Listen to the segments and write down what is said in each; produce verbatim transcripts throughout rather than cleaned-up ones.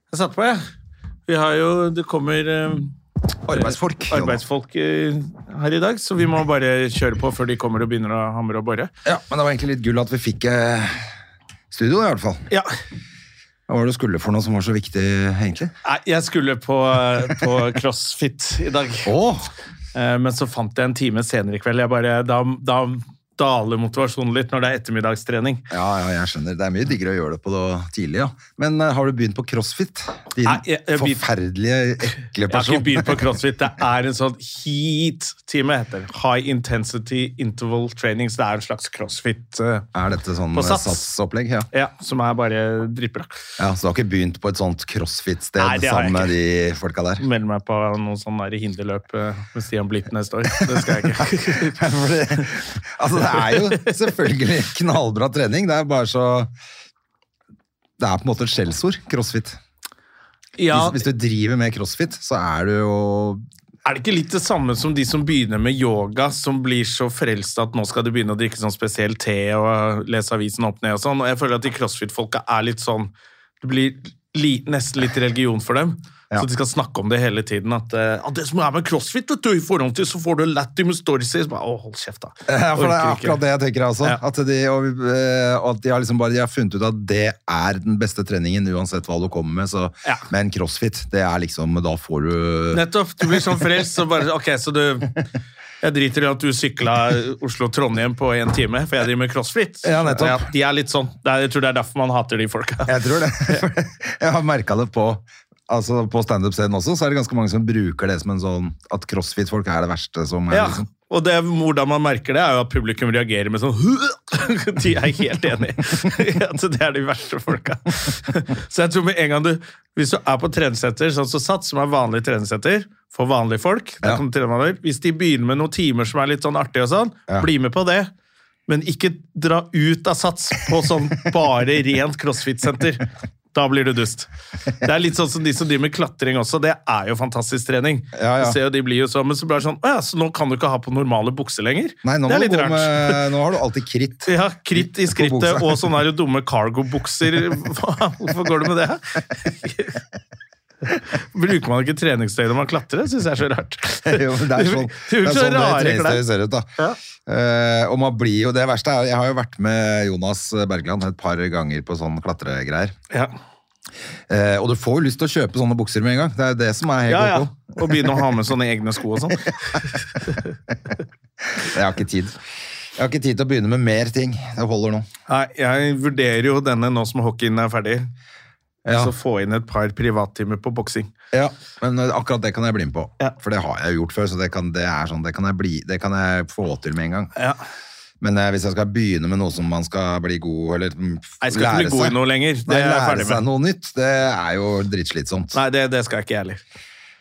Jeg satt på, jeg. Vi har jo, det kommer eh, arbeidsfolk. arbeidsfolk eh, her i dag, så vi må bare kjøre på før de kommer og begynner å hamre og borre. Ja, men det var egentlig litt gull at vi fikk eh, studio i hvert fall. Ja. Hva var det du skulle for noe som var så viktig, egentlig? Nei, jeg skulle på, på CrossFit i dag. Åh! Eh, men så fant jeg en time senere i kveld. Jeg bare, da, da daler motivasjonen litt når det er ettermiddagstrening. Ja, ja, jeg skjønner. Det er mye diggere å gjøre det på det tidlig, ja. Men uh, har du begynt på CrossFit? Din Nei, jeg, jeg, forferdelige, ekle person. Jeg har ikke begynt på CrossFit. Det er en sånn heat-time, heter det. High Intensity Interval Training, så det er en slags CrossFit uh, Er dette sånn satsopplegg? Ja. Ja, som er bare dritbra. Ja, så du har ikke begynt på et sånt CrossFit-sted sammen med de folka der? Meld meg på noen sånn der hinderløp uh, med Stian Blitt neste år. Det skal jeg ikke. Altså, det er jo selvfølgelig knallbra trening. Det er bare så... Det er på en måte et skjellsord, CrossFit. Ja. Hvis, hvis du driver med CrossFit, så er du jo... Er det ikke litt det samme som de som begynner med yoga, som blir så frelst at nå skal de begynne å drikke sånn spesiell te og lese avisen opp ned og sånn? Og jeg føler at de CrossFit-folka er litt sånn... Det blir li, nesten litt religion for dem. Ja. Så de skal snakke om det hele tiden, at uh, det som er med CrossFit, vet du, i forhold til, så får du Latin med stories, så bare, å, hold kjeft da. Ja, for det er akkurat det jeg tenker også, ja. At de, og, og at de har liksom bare de har funnet ut at det er den beste treningen, uansett hva du kommer med, så, ja. Men CrossFit, det er liksom, da får du... Nettopp, du blir sånn frelst, så bare, ok, så du... Jeg driter i at du syklet Oslo-Trondheim på en time, for jeg driver med CrossFit. Ja, nettopp. Ja, de er litt sånn, er, jeg tror det er derfor man hater de folka. Jeg tror det, jeg har merket det på... Altså på stand-up-scenen også, så er det ganske mange som bruker det som en sånn, at CrossFit-folk er det verste som er, ja, liksom. Og det, hvordan man merker det, er jo at publikum reagerer med sånn de er helt enige. At det er de verste folka. Så jeg tror med en gang du, hvis du er på treningssenter, sånn som Sats, som er vanlig treningssenter, for vanlige folk, ja. Kan du trene vanlig, hvis de begynner med noen timer som er litt sånn artig og sånn, ja. Bli med på det. Men ikke dra ut av Sats på sånn bare rent CrossFit-senter. Da blir du dust. Det er litt sånn som de som driver med klatring også. Det er jo fantastisk trening. Ja, ja. Se, de blir jo så, men så blir det sånn, å ja, så nå kan du ikke ha på normale bukser lenger. Nei, nå, det er litt rart. Med, nå har du alltid kritt. Ja, kritt i skrittet, og sånne her dumme cargo-bukser. Hvorfor går du med det? Bruker man ikke treningstøy når man klatrer? Det synes jeg er så rart. Jo, men det er sånn det, er sånn det treningstøy ser ut da. Ja. Uh, og man blir jo, det verste er, jeg har jo vært med Jonas Bergland et par ganger på sånne klatregreier. Ja. Uh, og du får jo lyst til å kjøpe sånne bukser med en gang. Det er det som er helt ja, ok. Ja. Og begynne å ha med sånne egne sko og sånn. Jeg har ikke tid. Jeg har ikke tid til å begynne med mer ting. Det holder nå. Nei, jeg vurderer jo denne nå som hockeyen er ferdig. Ja. Så få inn et par privattimer på boksing. Ja, men akkurat det kan jeg bli med på. Ja. For det har jeg gjort før, så det kan, det er sånn, det kan, jeg, bli, det kan jeg få til med en gang. Ja. Men eh, hvis jeg skal begynne med noe som man skal bli god, eller lære seg... Jeg skal ikke bli god i noe lenger. Det nei, er jeg lære seg noe nytt, det er jo dritslitsomt. Nei, det, det skal jeg ikke heller.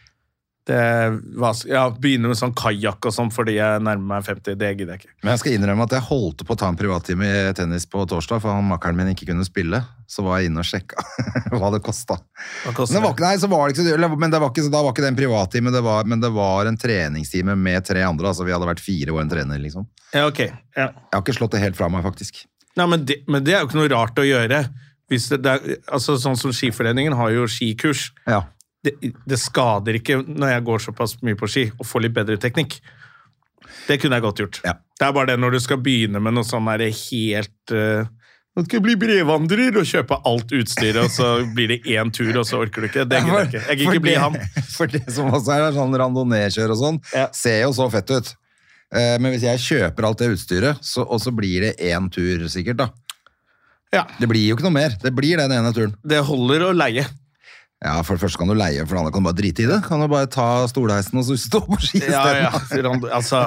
Det var, ja, begynne med sånn kajak og sånn fordi jeg nærmer meg femti, det gidder jeg ikke. Men jeg skal innrømme at jeg holdt på å ta en privattime i tennis på torsdag, for han makkeren min ikke kunne spille. Så var jeg inne og sjekka hva det kostet. Hva kostet det? Var, nei, så var det ikke så, men det var ikke, da var ikke det en privattime, det var, men det var en treningstime med tre andre, altså vi hadde vært fire og en trener, liksom. Ja, ok. Ja. Jeg har ikke slått det helt fra meg, faktisk. Nei, men det, men det er jo ikke noe rart å gjøre. Hvis det, det er, altså sånn som Skiforeningen har jo skikurs. Ja. Det, det skader ikke når jeg går såpass mye på ski og får litt bedre teknikk. Det kunne jeg godt gjort. Ja. Det er bare det når du skal begynne med noe sånn der helt uh, nå skal jeg bli brevandrer og kjøpe alt utstyret, og så blir det én tur, og så orker du ikke. Det gidder jeg ikke. Jeg gidder ikke bli han. For det som også er sånn randonee-kjør og sånn, ja. Ser jo så fett ut. Uh, men hvis jeg kjøper alt det utstyret, så, og så blir det én tur sikkert da. Ja. Det blir jo ikke noe mer. Det blir den ene turen. Det holder å leie. Ja, for det første kan du leie, for andre kan du bare drite i det. Kan du bare ta stolheisen og så stå på ski i stedet. Ja, ja, altså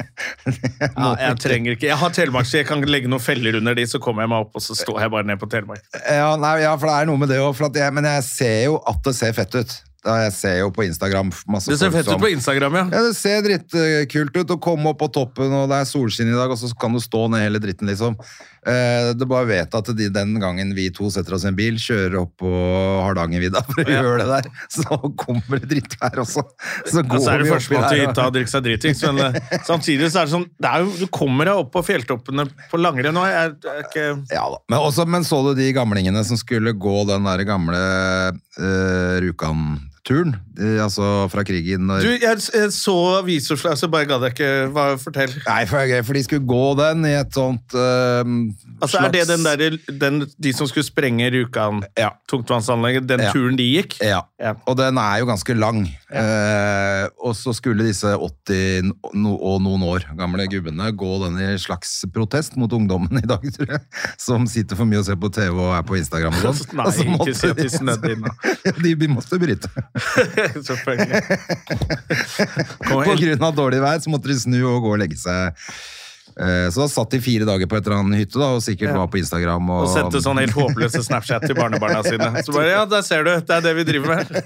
ja, jeg trenger ikke. Jeg har Telemark-ski, jeg kan legge noen feller under de, så kommer jeg meg opp, og så står jeg bare ned på Telemark. Ja, nei, ja, for det er noe med det også, jeg, men jeg ser jo at det ser fett ut. Jeg ser jo på Instagram masse det ser fett ut på Instagram, ja. Ja, det ser drittkult ut å komme opp på toppen, og det er solskinn i dag, og så kan du stå ned hele dritten, liksom. Eh, du bare vet at de, den gangen vi to setter oss i en bil, kjører opp på Hardangervidda for å ja. Gjøre det der, så kommer det dritt her også. Så går altså er det vi først på til hytta og drikker seg drittings, men samtidig så er det sånn, det er jo, du kommer deg opp på fjelltoppene på langere nå, jeg er ikke... Ja da, men, også, men så du de gamlingene som skulle gå den der gamle uh, Rjukan-turen, altså fra krigen. Når... Du, jeg, jeg så avisoppslag, så bare gadd jeg ikke, hva fortell? Nei, for, for de skulle gå den i et sånt uh, Altså slags... er det den der, den, de som skulle sprenge Rjukan, ja. Tungtvannsanlegget, den ja. Turen de gikk? Ja. ja, og den er jo ganske lang. Ja. Uh, og så skulle disse åtti no, og noen år gamle gubbene gå den i slags protest mot ungdommen i dag, tror jeg, som sitter for mye og ser på T V og er på Instagram og sånn. Nei, altså, ikke si at de snødde inn. De måtte bryte. Selvfølgelig. På grunn av dårlig vær så måtte de snu og gå og legge seg. Så da satt de fire dager på et eller annet hytte da, og sikkert ja. Var på Instagram. Og, og sendte sånn helt håpløse Snapchat til barnebarna sine. Så bare, ja, der ser du, det er det vi driver med.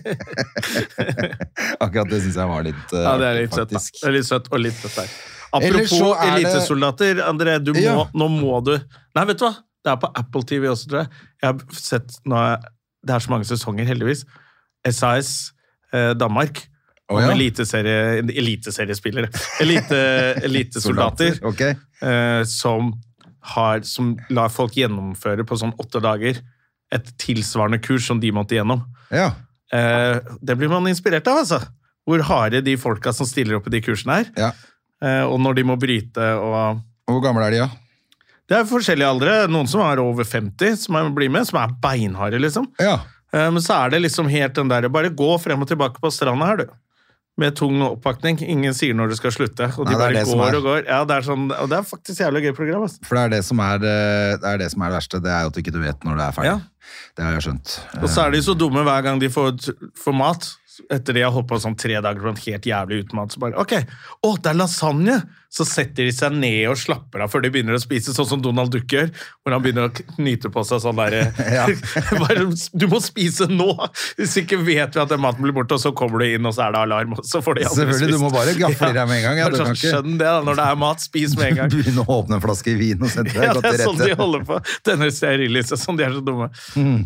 Akkurat det synes jeg var litt uh, ja, det er litt søtt, da. Det er litt søtt og litt søtt der. Apropos elitesoldater, André, du må, ja. Nå må du... Nei, vet du hva? Det er på Apple T V også, tror jeg. Jeg har sett, nå, det er så mange sesonger, heldigvis. S A S eh, Danmark. Oh, ja. Eliteserie, eliteseriespillere. Elite, elitesoldater. Okay. Eh, som, har, som lar folk gjennomføre på sånn åtte dager et tilsvarende kurs som de måtte gjennom. Ja. Eh, det blir man inspirert av, altså. Hvor harde de folka som stiller opp i de kursene her. Ja. Eh, og når de må bryte og... Hvor gammel er de, ja? Det er forskjellige aldre. Noen som er over femti, som er, blir med, som er beinharde, liksom. Ja. Eh, men så er det liksom helt den der, bare gå frem og tilbake på stranda her, du. Med tung oppakning. Ingen sier når du skal slutte. Og de Nei, bare går og går. Ja, det er sånn, og det er faktisk jævlig gøy program. Altså. For det er det som er det, er det som er det verste. Det er jo at du ikke vet når det er ferdig. Ja. Det har jeg skjønt. Og så er de så dumme hver gang de får, får mat. Etter det jeg har holdt på sånn tre dager på en helt jævlig utmat, så bare, ok, å, det er lasagne! Så setter de seg ned og slapper av før de begynner å spise, sånn som Donald Duck gjør, hvor han begynner å knyte på seg sånn der, ja. bare, du må spise nå! Hvis ikke vet vi at den maten blir borte, og så kommer du inn, og så er det alarm, og så får de aldri Selvfølgelig, spist. du må bare gafle deg med en gang. Ja, du kan ikke... Skjønn det, da, når det er mat, spis med en gang. Begynne å åpne en flaske i vin og sette deg ja, godt til rette. Ja, det er sånn de holder på. Denne sterilise, sånn de er så dumme. Mm.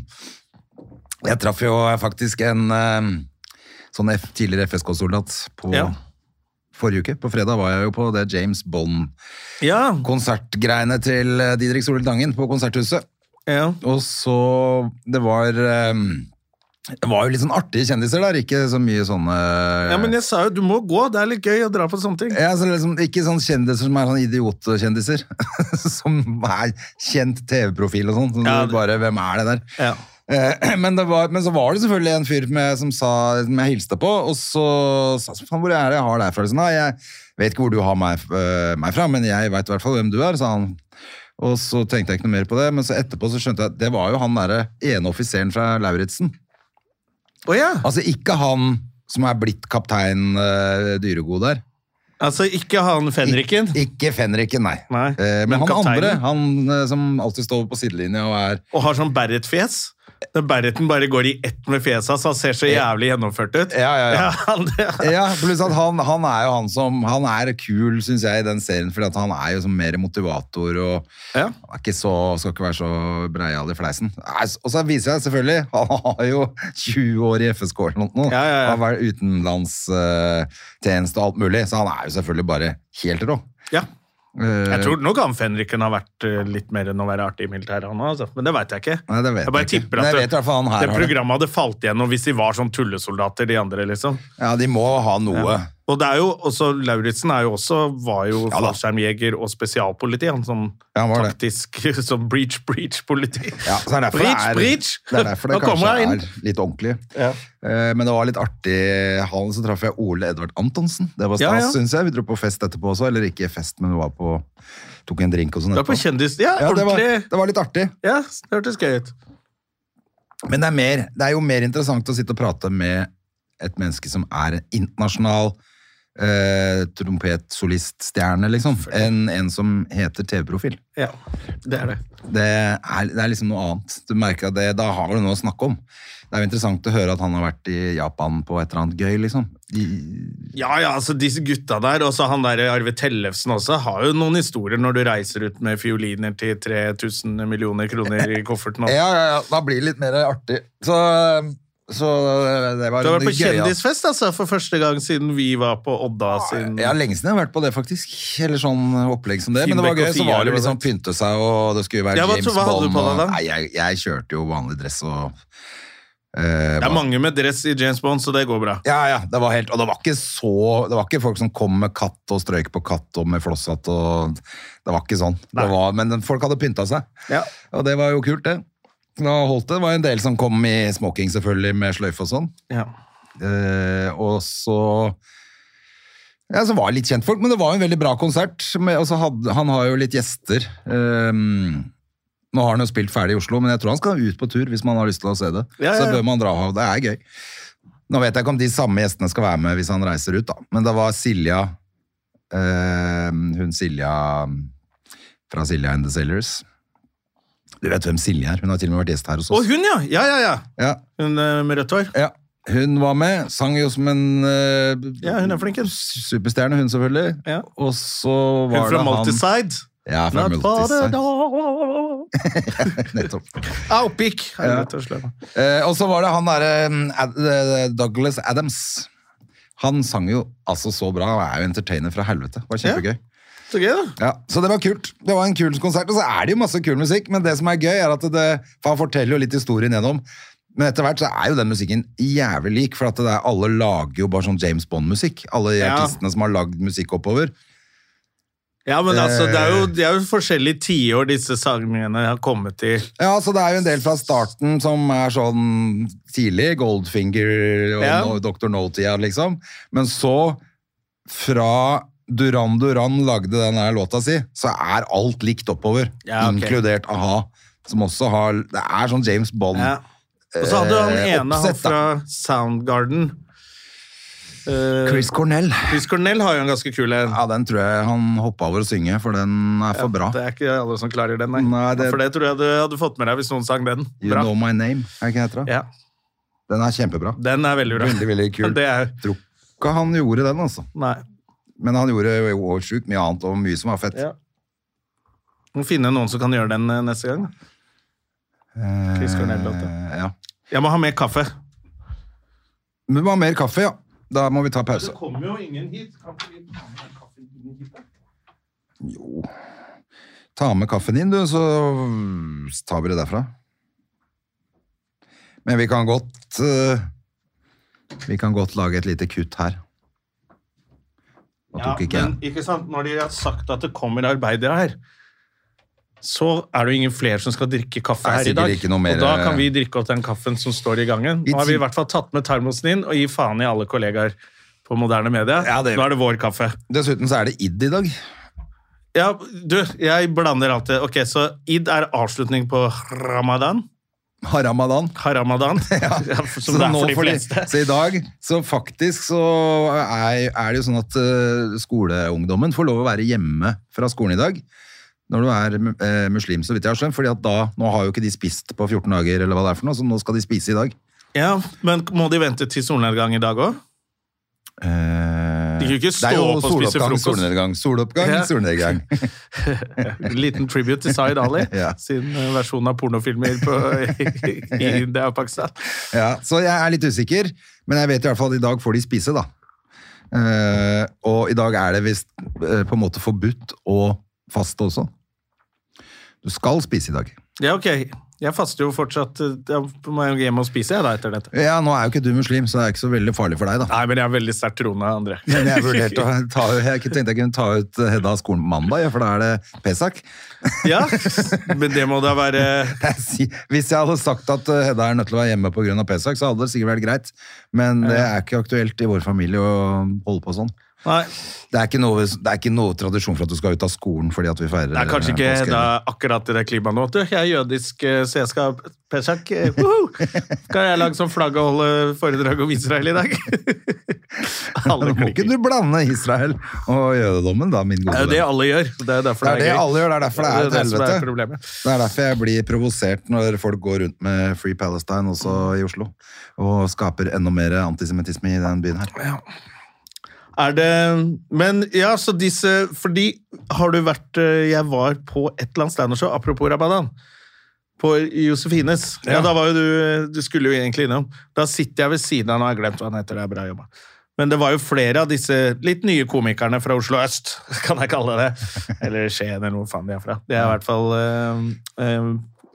Jeg traff jo faktisk en... Um... sånn tidligere F S K-soldat på ja. Forrige uke. På fredag var jeg jo på det James Bond-konsertgreiene ja. Til Didrik Solil Tangen på Konserthuset. Ja. Og så, det var, det var jo litt sånn artige kjendiser der, ikke så mye sånne... Ja, men jeg sa jo, du må gå, det er litt gøy å dra på sånne ting. Ja, så liksom, ikke sånne kjendiser som er sånne idiotkjendiser, som er kjent T V-profil og sånn, så ja, det... bare, hvem er det der? Ja. Men, det var, men så var det selvfølgelig en fyr med, som, sa, som jeg hilste på, og så sa han, hvor er det jeg har deg fra? Nei, jeg vet ikke hvor du har meg, uh, meg fra, men jeg vet i hvert fall hvem du er, sa han. Og så tenkte jeg ikke noe mer på det, men så etterpå så skjønte jeg at det var jo han der ene offiseren fra Lauritzen. Oh, ja. Altså ikke han som er blitt kaptein uh, Dyregod der. Altså ikke han Fenriken? Ik ikke Fenriken, nei. nei. Uh, men, men han kapteinen? Andre, han uh, som alltid står på sidelinja og er... Og har sånn Barrett-fjes? Når Barretten bare går i ett med fjeset, så han ser så jævlig gjennomført ut. Ja, ja, ja. ja, ja pluss at han, han er jo han som, han er kul, synes jeg, i den serien, fordi at han er jo som mer motivator, og ja. Han er ikke så, skal ikke være så breial i fleisen. Og så viser jeg selvfølgelig, han har jo tjue år i F S K eller noe, ja, ja, ja. Han har vært utenlandstjeneste og alt mulig, så han er jo selvfølgelig bare helt rå. Ja. Jeg tror nok han Fenriken har vært litt mer enn å være artig i militæret, han også, men det vet jeg ikke. Nei, det vet jeg bare jeg tipper at det, vet han her det programmet hadde falt igjennom hvis de var sånn tullesoldater, de andre, liksom. Ja, de må ha noe. Ja. Og det er jo også, Lauritzen er jo også, var jo ja, fallskjermjeger og spesialpoliti, han sånn ja, taktisk, sånn breach-breach-politi. Ja, så er derfor breach, det er, breach! Det er derfor det kanskje er litt ordentlig. Ja. Uh, men det var litt artig, han så traff jeg Ole Edvard Antonsen. Det var stas, ja, ja. Synes jeg. Vi dro på fest etterpå også, eller ikke fest, men vi var på, tok en drink og sånn. Det var på kjendis, ja, ja ordentlig. Det var, det var litt artig. Ja, det hørtes gøy ut. Men det er, mer, det er jo mer interessant å sitte og prate med et menneske som er internasjonal Uh, trompetsoliststjerne, liksom, enn en som heter T V-profil. Ja, det er det. Det er, det er liksom noe annet. Du merker at det, da har du noe å snakke om. Det er jo interessant å høre at han har vært i Japan på et eller annet gøy, liksom. I... Ja, ja, altså disse gutta der, og så han der Arve Tellefsen også, har jo noen historier når du reiser ut med fioliner til tre tusen millioner kroner i kofferten. Ja, ja, ja, da blir det litt mer artig. Så... Så det var du har vært på kjendisfest, altså, for første gang siden vi var på Odda sin... Ja, lenge siden jeg har vært på det, faktisk. Eller sånn opplegg som det. Men det var gøy, så var det liksom pynte seg, og det skulle være ja, James hva, hva Bond. Hva og, nei, jeg, jeg kjørte jo vanlig dress og... Uh, ja, er mange med dress i James Bond, så det går bra. Ja, ja, det var helt, og det var ikke så, det var ikke folk som kom med katt og strøyk på katt og med flosshatt, og det var ikke sånn. Det var, men folk hadde pyntet seg, ja. Og det var jo kult det. Da holdt det, det var en del som kom i smoking selvfølgelig, med sløyf og sånn. Ja. Eh, og så... Ja, så var det litt kjent folk, men det var en veldig bra konsert. Og så hadde, han har jo litt gjester. Um, nå har han jo spilt ferdig i Oslo, men jeg tror han skal ut på tur hvis man har lyst til å se det. Ja, ja, ja. Så bør man dra av, det er gøy. Nå vet jeg ikke om de samme gjestene skal være med hvis han reiser ut da. Men det var Silja, uh, hun Silja fra Silja and the Sailors. Du vet hvem Silja er, hun har til og med vært gjest her hos oss. Å, hun ja, ja, ja, ja. ja. Hun uh, med rødt hår. Ja. Hun var med, sang jo som en uh, ja, hun er flinken. Superstjerne, hun selvfølgelig. Ja. Og så var hun fra det han... Multiside. Ja, fra Multiside. Nettopp. Au, pikk! Ja. Uh, og så var det han der uh, Douglas Adams. Han sang jo altså så bra, han er jo entertainer fra helvete. Det var kjempegøy. Ja. Så gøy da. Ja, så det var kult. Det var en kul konsert, og så er det jo masse kul musikk, men det som er gøy er at det, for han forteller jo litt historien gjennom. Men etter hvert så er jo den musikken jævlig lik, for at det er, alle lager jo bare sånn James Bond-musikk. Alle de ja. artistene som har lagd musikk oppover. Ja, men altså, det er jo, det er jo forskjellige tiår disse sangene har kommet til. Ja, så det er jo en del fra starten som er sånn tidlig, Goldfinger og ja. doktor No-tida, liksom. Men så, fra Duran Duran lagde den her låta si, så er alt likt oppover. Ja, okay. Inkludert A-ha, som også har, det er sånn James Bond. Ja. Og så hadde han ene han fra Soundgarden. Uh, Chris Cornell. Chris Cornell har jo en ganske kul en. Ja, den tror jeg han hoppet over å synge, for den er for ja, bra. Det er ikke alle som klarer den, nei. nei det... For det tror jeg du hadde fått med deg hvis noen sang den. You bra. Know My Name, er ikke det? Ja. Den er kjempebra. Den er veldig bra. Veldig, veldig kul. Det er... Tror ikke han gjorde den, altså. Nei. Men han gjorde jo sjukt mye annet, og mye som var fett. Ja. Må finne noen som kan gjøre den neste gang. Chris Cornell-låta. Ja. Jeg må ha mer kaffe. Vi må ha mer kaffe, ja. Da må vi ta pause. Det kommer jo ingen hit. Kan vi ta med kaffen inn hit? Jo. Ta med kaffen inn, du, så tar vi det derfra. Men vi kan godt uh, vi kan godt lage et lite kutt her. Ja, ikke men ikke sant, når de har sagt at det kommer arbeidere her, så er det jo ingen flere som skal drikke kaffe her i dag. Mer... Og da kan vi drikke opp den kaffen som står i gangen. Nå har vi i hvert fall tatt med termosen inn og gi faen i alle kollegaer på moderne media. Ja, det... Nå er det vår kaffe. Dessuten så er det Id i dag. Ja, du, jeg blander alltid. Ok, så Id er avslutning på Ramadan. Haramadan. Haramadan, ja. Som det er for de fleste. Så i dag, så faktisk så er, er det jo sånn at uh, skoleungdommen får lov å være hjemme fra skolen i dag. Når du er eh, muslim, så vidt jeg har skjønt, fordi at da, nå har jo ikke de spist på fjorten dager, eller hva det er for noe, så nå skal de spise i dag. Ja, men må de vente til solnedgang i dag også? Eh, de kan jo ikke stå opp og spise frokost. Solnedgang, soloppgang, ja. Solnedgang. Liten tribute til Zaid Ali, ja. sin versjon av pornofilmer på, i, i India og Pakistan. Ja, så jeg er litt usikker, men jeg vet i hvert fall at i dag får de spise, da. Eh, og i dag er det vist eh, på en måte forbudt å faste også. Du skal spise i dag. Ja, ok. Jeg faster jo fortsatt. Jeg må jo hjem og spise jeg da etter dette. Ja, nå er jo ikke du muslim, så det er ikke så veldig farlig for deg da. Nei, men jeg er veldig sterkt troende, André. Men jeg vurderte å ta, jeg tenkte jeg kunne ta ut Hedda av skolen på mandag, for da er det Pesak. Ja, men det må da være... Hvis jeg hadde sagt at Hedda er nødt til å være hjemme på grunn av Pesak, så hadde det sikkert vært greit. Men det er ikke aktuelt i vår familie å holde på sånn. Nei. Det er, ikke noe, det er ikke noe tradisjon for at du skal ut av skolen fordi at vi feirer. Det er kanskje ikke da, akkurat i det klimaet nå. Jeg er jødisk, så jeg skal Pesak. Uh, skal jeg lage sånn flagg og holde foredrag om Israel i dag? Nå må ikke du blande Israel og jødedommen da, min gode. Det er jo det alle gjør. Det er derfor det er, det er det alle gjør, det er derfor det er et helvete. Det er, det er derfor jeg blir provosert når folk går rundt med Free Palestine også i Oslo og skaper enda mer antisemittisme i den byen her. Ja. Er det, men ja, så disse, fordi har du vært, jeg var på et eller annet stand og så, apropos Ramadan, på Josefines, ja. Ja, da var jo du, du skulle jo egentlig innom, da sitter jeg ved siden av, nå har jeg glemt hva han heter, det er bra jobba, men det var jo flere av disse litt nye komikerne fra Oslo Øst, kan jeg kalle det, eller Skien eller hvor faen de er fra, det er i hvert fall, eh, eh,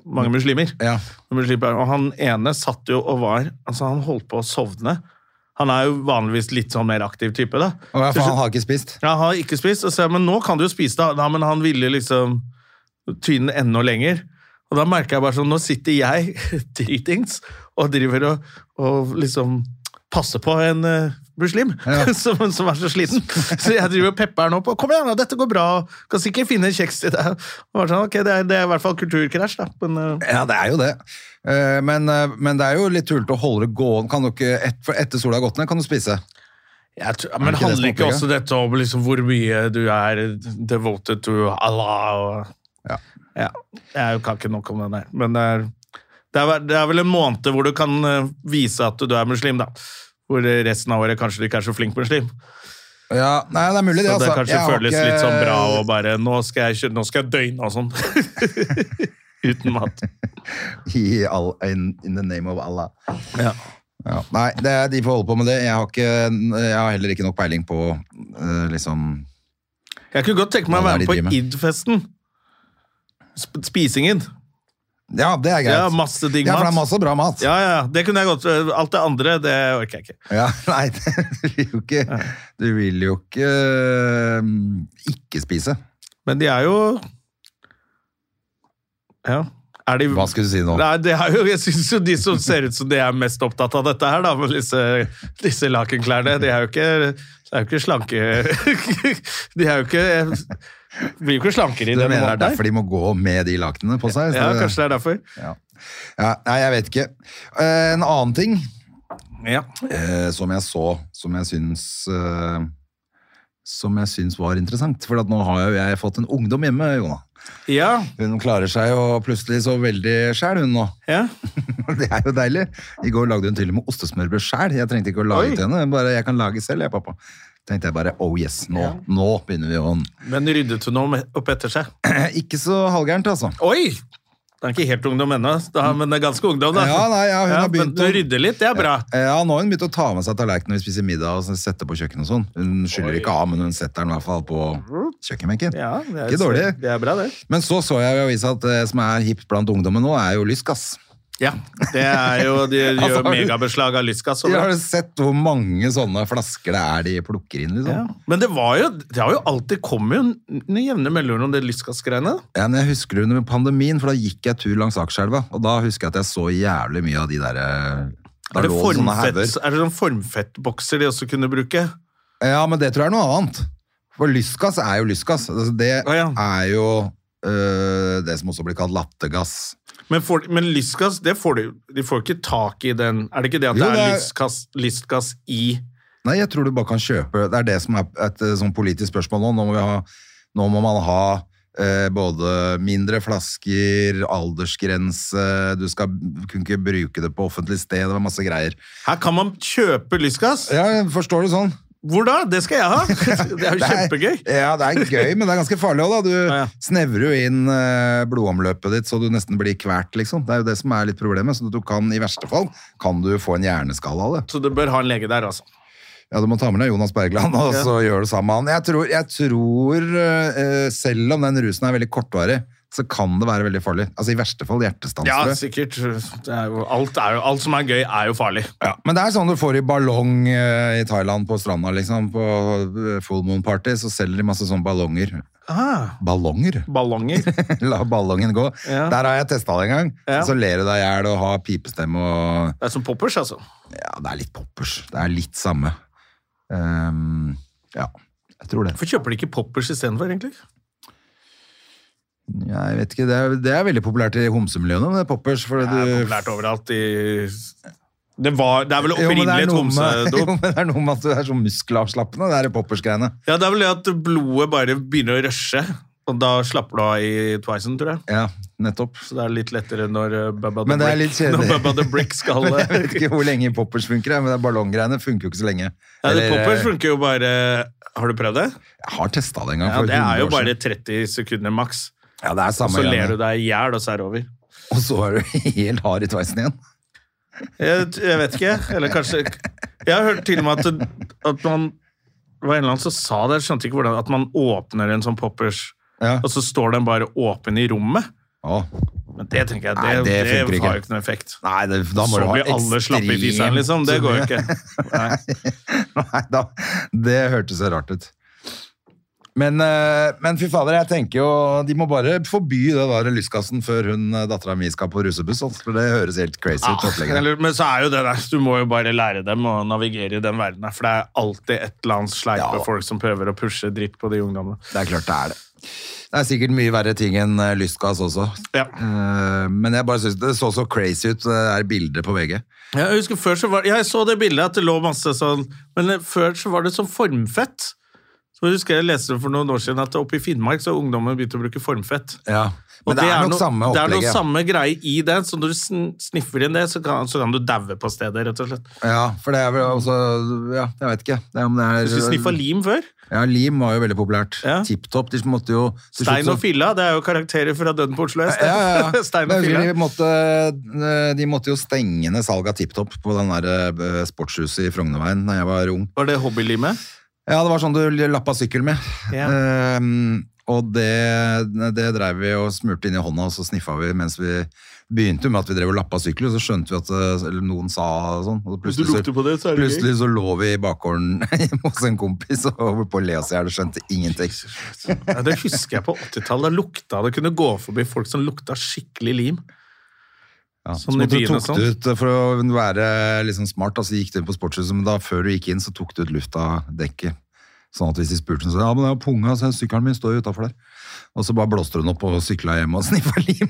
mange muslimer. Ja. muslimer. Og han ene satt jo og var, altså han holdt på å sovne. Han er jo vanligvis litt sånn mer aktiv type da. Og ja, for han har ikke spist? Ja, han har ikke spist. Og så, men nå kan du jo spise da. Ja, men han ville liksom tyne enda lenger. Og da merker jeg bare sånn, nå sitter jeg dritings og driver og, og liksom passer på en uh, muslim ja. som, som er så sliten. Så jeg driver og pepper nå på, kom igjen, dette går bra, kan sikkert finne en kjeks til deg. Og sånn, ok, det er, det er i hvert fall kulturkrasj da. Men, uh... Ja, det er jo det. Uh, men, uh, men det er jo litt tullt å holde det gående. Kan du ikke, et, for etter sola har gått ned, kan du spise? Jeg tror, men ikke handler ikke også dette om liksom, hvor mye du er devoted to Allah? Og... Ja. Ja, jeg kan ikke nok om det der. Men det er, det, er, det er vel en måned hvor du kan uh, vise at du er muslim da. Hvor resten av året kanskje du ikke er så flink muslim. Ja, nei, det er mulig det. Så det altså. kanskje jeg føles ikke... litt sånn bra og bare, nå skal jeg, nå skal jeg døgne og sånn. Uten mat. I all, in, in the name of Allah. Ja. Ja, nei, det, de får holde på med det. Jeg har, ikke, jeg har heller ikke nok peiling på uh, liksom... Jeg kunne godt tenke meg å være med på Id-festen. Spisingen. Ja, det er greit. Ja, masse digg mat. Ja, for det er masse bra mat. Ja, ja, det kunne jeg godt. Alt det andre, det orker jeg ikke. Ja, nei, du vil jo ikke, du vil jo ikke uh, ikke spise. Men de er jo... Ja. Er de... Hva skulle du si nå? Nei, det er jo, jeg synes jo de som ser ut som de er mest opptatt av dette her, da, med disse, disse lakenklærne, de er jo ikke, de er jo ikke slanke... De er jo ikke... blir jo ikke slankere i du denne mener det er måten. derfor de må gå med de lakenene på seg? Ja, kanskje det er derfor. Ja. Ja, nei, jeg vet ikke. Uh, en annen ting ja. uh, som jeg så, som jeg syns uh, som jeg syns var interessant. For at nå har jo jeg fått en ungdom hjemme, Jona. Ja. Hun klarer seg jo plutselig så veldig selv, hun nå. Ja. Det er jo deilig. I går lagde hun til og med ostesmørbrød selv. Jeg trengte ikke å lage Oi. Til henne. Bare, jeg kan lage selv, jeg, pappa. Tenkte jeg bare, oh yes, nå, ja. Nå begynner vi å... Men ryddet du noe opp etter seg? Ikke så halvgærent, altså. Oi! Det er ikke helt ungdom ennå, men det er ganske ungdom, da. Ja, nei, ja, hun ja, har begynt men du rydder litt, det er bra. Ja, ja, nå har hun begynt å ta med seg tallerken når vi spiser middag og setter på kjøkken og sånn. Hun skyller Oi. Ikke av, men hun setter den i hvert fall på kjøkkenbenken. Ja, det er, ikke dårlig. Det er bra, det. Men så så jeg jo vise at det som er hipt blant ungdommen nå, er jo lystgass. Ja, det er jo, de gjør altså, megabeslag av lystgass. Jeg har sett hvor mange sånne flasker det er de plukker inn, liksom. Ja. Men det var jo, det har jo alltid kommet jo en jevne mellom om det lystgassgreiene. Ja, men jeg husker det under pandemien, for da gikk jeg tur langs Akerselva, og da husker jeg at jeg så jævlig mye av de der... Er det, formfett, er det sånn formfettbokser de også kunne bruke? Ja, men det tror jeg er noe annet. For lystgass er jo lystgass. Altså, det ah, ja. Er jo øh, det som også blir kalt lattergass. Men, for, men lystgass, det får de, de får ikke tak i den. Er det ikke det at jo, det er, er lystgass, lystgass i? Nei, jeg tror du bare kan kjøpe. Det er det som er et, et, et sånn politisk spørsmål nå. Nå må, vi ha, nå må man ha eh, både mindre flasker, aldersgrense, du skal kunne ikke bruke det på offentlig sted, det var masse greier. Her kan man kjøpe lystgass? Ja, forstår du sånn? Hvor da? Det skal jeg ha. Det er jo det er, kjempegøy. Ja, det er gøy, men det er ganske farlig også da. Du ja, ja. Snevrer jo inn uh, blodomløpet ditt, så du nesten blir kvært, liksom. Det er jo det som er litt problemet, så du kan, i verste fall, kan du få en hjerneskall av det. Så du bør ha en lege der, altså? Ja, du må ta med deg Jonas Bergland, og ja. Så gjør det samme han. Jeg tror, jeg tror uh, selv om den rusen er veldig kortvarig, så kan det være veldig farlig. Altså i verste fall hjertestans. Ja, sikkert. Det er jo, alt, er jo, alt som er gøy er jo farlig. Ja, men det er sånn du får i ballong uh, i Thailand på stranda, liksom. På uh, full moon party, så selger de masse sånne ballonger. Ah, ballonger? Ballonger. La ballongen gå. Ja. Der har jeg testet det en gang. Ja. Så ler du deg i hjel og har pipestemme og... Det er som poppers, altså? Ja, det er litt poppers. Det er litt samme. Um, ja, jeg tror det. Hvorfor kjøper de ikke poppers i stedet for, egentlig? Ja, jeg vet ikke, det er, det er veldig populært i homsemiljøene, det er poppers. For det er du... populært overalt i... Det, var, det er vel opprinnelig et homsedop. Jo, men det er noe med at du er så muskelavslappende, det er poppers-greiene. Ja, det er vel det at blodet bare begynner å røsje, og da slapper du av i twicen, tror jeg. Ja, nettopp. Så det er litt lettere når Bubba the, men det er Brick, litt kjedelig. Når Bubba the Brick skal... Men jeg vet ikke hvor lenge poppers funker, men det ballonggreiene funker jo ikke så lenge. Ja, det poppers funker jo bare... Har du prøvd det? Jeg har testet det en gang. Ja, det er jo bare tretti sekunder maks. Ja, det er samme og så ler greiene. Du deg i hjel, og så er det over. Og så er du helt hard i tweisen igjen. Jeg, jeg vet ikke, eller kanskje... Jeg har hørt til og med at, at man... Det var en eller annen som sa det, jeg skjønte ikke hvordan, at man åpner en sånn poppers, ja. Og så står den bare åpen i rommet. Ja. Men det tenker jeg, det, Nei, det, det funker har ikke. jo ikke noe effekt. Nei, det, da må så du ha blir alle slappe i fiseren, liksom. Det går jo ikke. Nei, Nei da, det hørtes så rart ut. Men, men fy fader, jeg tenker jo, de må bare forby det der lystgassen før hun, datteren min skal på russebuss, for det høres helt crazy ut. Ah, men så er jo det der, du må jo bare lære dem å navigere i den verdenen, for det er alltid et eller annet sleipe ja. folk som prøver å pushe dritt på de ungdommene. Det er klart det er det. Det er sikkert mye verre ting enn lystgass også. Ja. Uh, men jeg bare synes det så så crazy ut, det er bilder på V G. Jeg husker før så var, jeg så det bildet at det lå masse sånn, men før så var det sånn formfett. Så jeg husker jeg leste for noen år siden at oppe i Finnmark så ungdommen begynte å bruke formfett. Ja, men det, det er nok no, samme opplegget. Det er noe samme greie i det, så når du sniffer inn det, så kan, så kan du daue på stedet, rett og slett. Ja, for det er vel også, ja, jeg vet ikke. Det er, om det er, du sniffet lim før? Ja, lim var jo veldig populært. Ja. Tip-top, de måtte jo... Stein og Filla, det er jo karakterer fra Døden på Oslo S. Ja, ja, ja. Stein og Filla. De måtte, de måtte jo stenge ned salg av Tip-top på den der sportshuset i Frognerveien da jeg var ung. Var det hobbylimet? Ja, det var sånn du lappa sykkel med. Ja. Um, og det, det drev vi og smurte inn i hånda, og så sniffa vi mens vi begynte med at vi drev og lappa sykkel, og så skjønte vi at eller noen sa sånn. Og plutselig, så, på det, så, plutselig så lå vi i bakgården hos en kompis og holdt på å le oss i hjel, skjønte ingenting. Ja, det husker jeg på åttitallet, da lukta det kunne gå forbi folk som lukta skikkelig lim. Ja, så måtte du tok det ut for å være liksom smart, altså gikk du inn på sportshuset, men da før du gikk inn så tok du ut lufta dekket, sånn at hvis de spurte så ja, men det er punga, så sykkelen min står jo utenfor der. Og så bare blåste hun opp og sykla hjem og sniffa lim.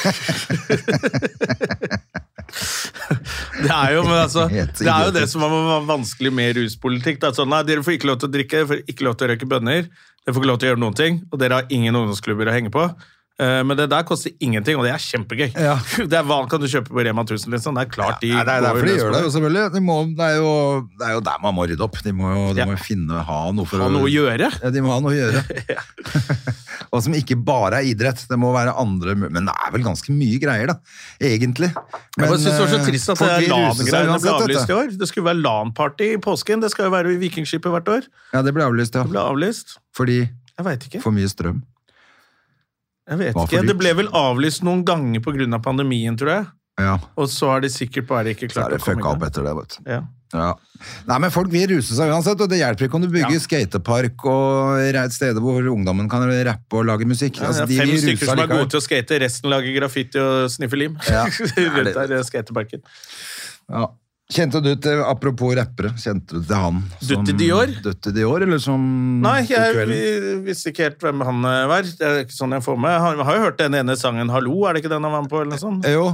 Det er jo, men altså, det er jo det som var vanskelig med ruspolitikk. Det er sånn, nei, dere får ikke lov til å drikke, dere får ikke lov til å røyke bønner, dere får ikke lov til å gjøre noen ting, og dere har ingen ungdomsklubber å henge på. Men det der koster ingenting, og det er kjempegøy. Ja. Det er hva kan du kjøpe på Rema tusen, liksom. Det er klart de... Ja, det er derfor de gjør det, jo selvfølgelig. De må, det, er jo, det er jo der man må rydde opp. De må jo de ja. må finne, ha noe for ha noe å gjøre. Ja, de må ha noe å gjøre. Og som ikke bare er idrett, det må være andre... Men det er vel ganske mye greier, da, egentlig. Men, jeg synes det var så trist at det er LAN-greiene ble avlyst i år. Det skulle være LAN-party i påsken, det skal jo være i Vikingskipet hvert år. Ja, det ble avlyst, ja. Det ble avlyst. Fordi jeg vet ikke. For mye strøm. Jeg vet ikke, det ble vel avlyst noen ganger på grunn av pandemien, tror jeg. Ja. Og så har de sikkert bare ikke klart å komme inn. Så er det fucka opp etter det, vet du. Ja. Ja. Nei, men folk vil ruse seg uansett, og det hjelper ikke om du bygger ja. skatepark og et sted hvor ungdommen kan rappe og lage musikk. Ja, altså, de fem stykker som er gode til å skate, resten lager graffiti og sniffer lim. Ja. Rundt der skateparken. Ja. Kjente du til, apropos rappere, kjente du til han som Dutti Dior? Dutti Dior, eller som... Nei, jeg vi, visste ikke helt hvem han var. Det er ikke sånn jeg får med. Han har jo hørt den ene sangen Hallo, er det ikke den han var med på, eller noe sånt? Jo.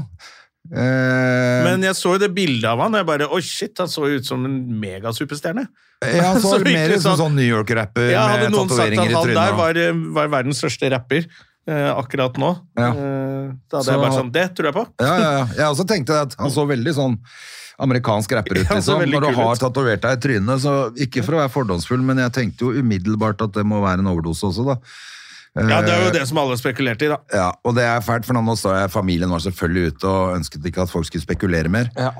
Eh... Men jeg så jo det bildet av han, og jeg bare, oi shit, han så ut som en megasuperstjerne. Ja, han så, så mer ut som sånn New York-rapper ja, med tatoveringer i trynet. Ja, hadde noen sagt at han der var, var verdens største rapper. Uh, akkurat nå. Ja. Uh, da hadde så, jeg bare sånn, det tror jeg på. Ja, ja, ja. Jeg også tenkte at han så veldig sånn amerikansk rapper ut, liksom. Når du har tatovert deg i trynet, så ikke for å være fordomsfull, men jeg tenkte jo umiddelbart at det må være en overdose også, da. Ja, det er jo det som alle spekulerte i, da. Ja, og det er fælt, for nå så jeg familien var selvfølgelig ute og ønsket ikke at folk skulle spekulere mer. Ja.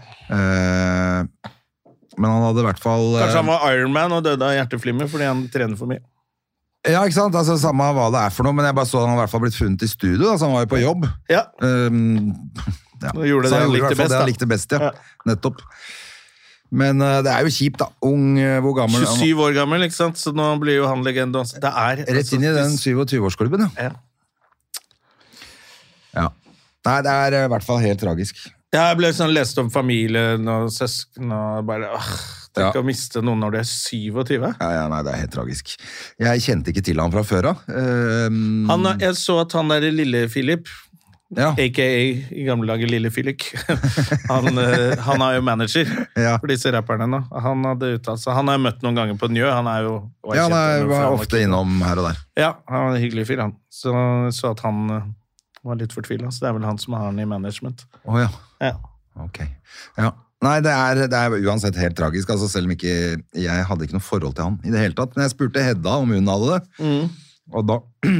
Uh, men han hadde i hvert fall... Uh, Kanskje han var Ironman og døde av hjerteflimmer fordi han trener for mye. Ja, ikke sant? Altså, samme hva det er for noe, men jeg bare så han i hvert fall blitt funnet i studio, da, så han var jo på jobb. Ja. Um, Ja. Nå gjorde det så han likte best, det han likte best, ja. ja. Nettopp. Men uh, det er jo kjipt, da. Ung, uh, hvor gammel... tjuesyv år gammel, ikke sant? Så nå blir jo han legende. Det er... Rett altså, inn i den syvogtyve-årsklubben, ja. ja. Ja. Nei, det er uh, i hvert fall helt tragisk. Ja, jeg ble sånn lest om familien og søsken og bare... Øh, tenk ja. å miste noen når de er syvogtyve. Ja, ja, nei, det er helt tragisk. Jeg kjente ikke til han fra før, da. Um... Han, jeg så at han der lille Philip... Ja. A K A i gamle dager Lille Fylik. Han, uh, han er jo manager ja. for disse rapperne nå. Han hadde uttalt seg. Han har jeg møtt noen ganger på Njø. Han er jo... Ja, han er jo ofte var innom her og der. Ja, han var en hyggelig fyr, han. Så, så at han uh, var litt fortvilet. Så det er vel han som har han i management. Åh oh, ja. Ja. Ok. Ja. Nei, det er, det er uansett helt tragisk. Altså, selv om ikke... Jeg hadde ikke noe forhold til han i det hele tatt. Men jeg spurte Hedda om hun hadde det. Mm. Og da...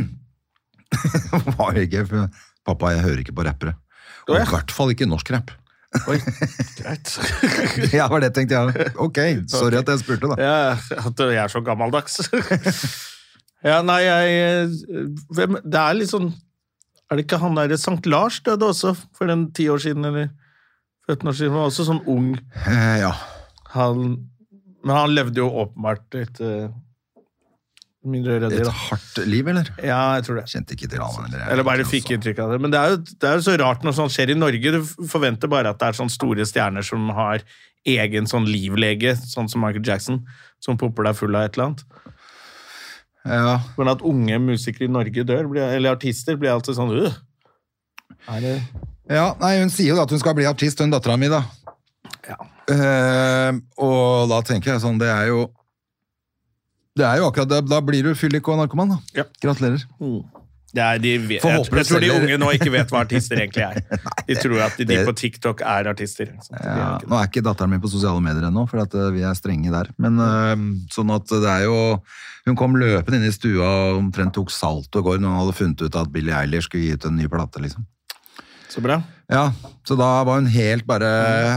var det ikke... For... Pappa, jeg hører ikke på rappere. Og i hvert fall ikke norsk rapp. Oi, greit. Ja, var det tenkte jeg. Ok, sorry at jeg spurte da. Ja, at jeg er så gammeldags. Ja, nei, jeg... Det er litt sånn... Er det ikke han der Sankt Lars døde også for en ti år siden, eller femten år siden? Han var også sånn ung. Eh, ja. Han, men han levde jo åpenbart et uh, mindre røddyr. Et hardt liv, eller? Ja, jeg tror det. Kjente ikke til han. Eller, eller bare fikk inntrykk av det. Men det er, jo, det er jo så rart når sånt skjer i Norge. Du forventer bare at det er sånne store stjerner som har egen sånn livlege, sånn som Michael Jackson, som popper deg full av et eller annet. Ja. Men at unge musikere i Norge dør, eller artister, blir alltid sånn øh. Er det... Ja, nei, hun sier jo at hun skal bli artist, hun datteren min da. Ja. Uh, og da tenker jeg sånn, det er jo det er jo akkurat, da, da blir du fyllik og narkoman da. Ja. Gratulerer. Mm. Det er, de vet, jeg, jeg tror de unge nå ikke vet hva artister egentlig er. De tror at de, de på TikTok er artister. Ja, nå er ikke datteren min på sosiale medier ennå, for at vi er strenge der. Men uh, sånn at det er jo, hun kom løpende inn i stua og omtrent tok salto i går når hun hadde funnet ut at Billie Eilish skulle gi ut en ny plate, liksom. Så bra. Ja, så da var hun helt bare...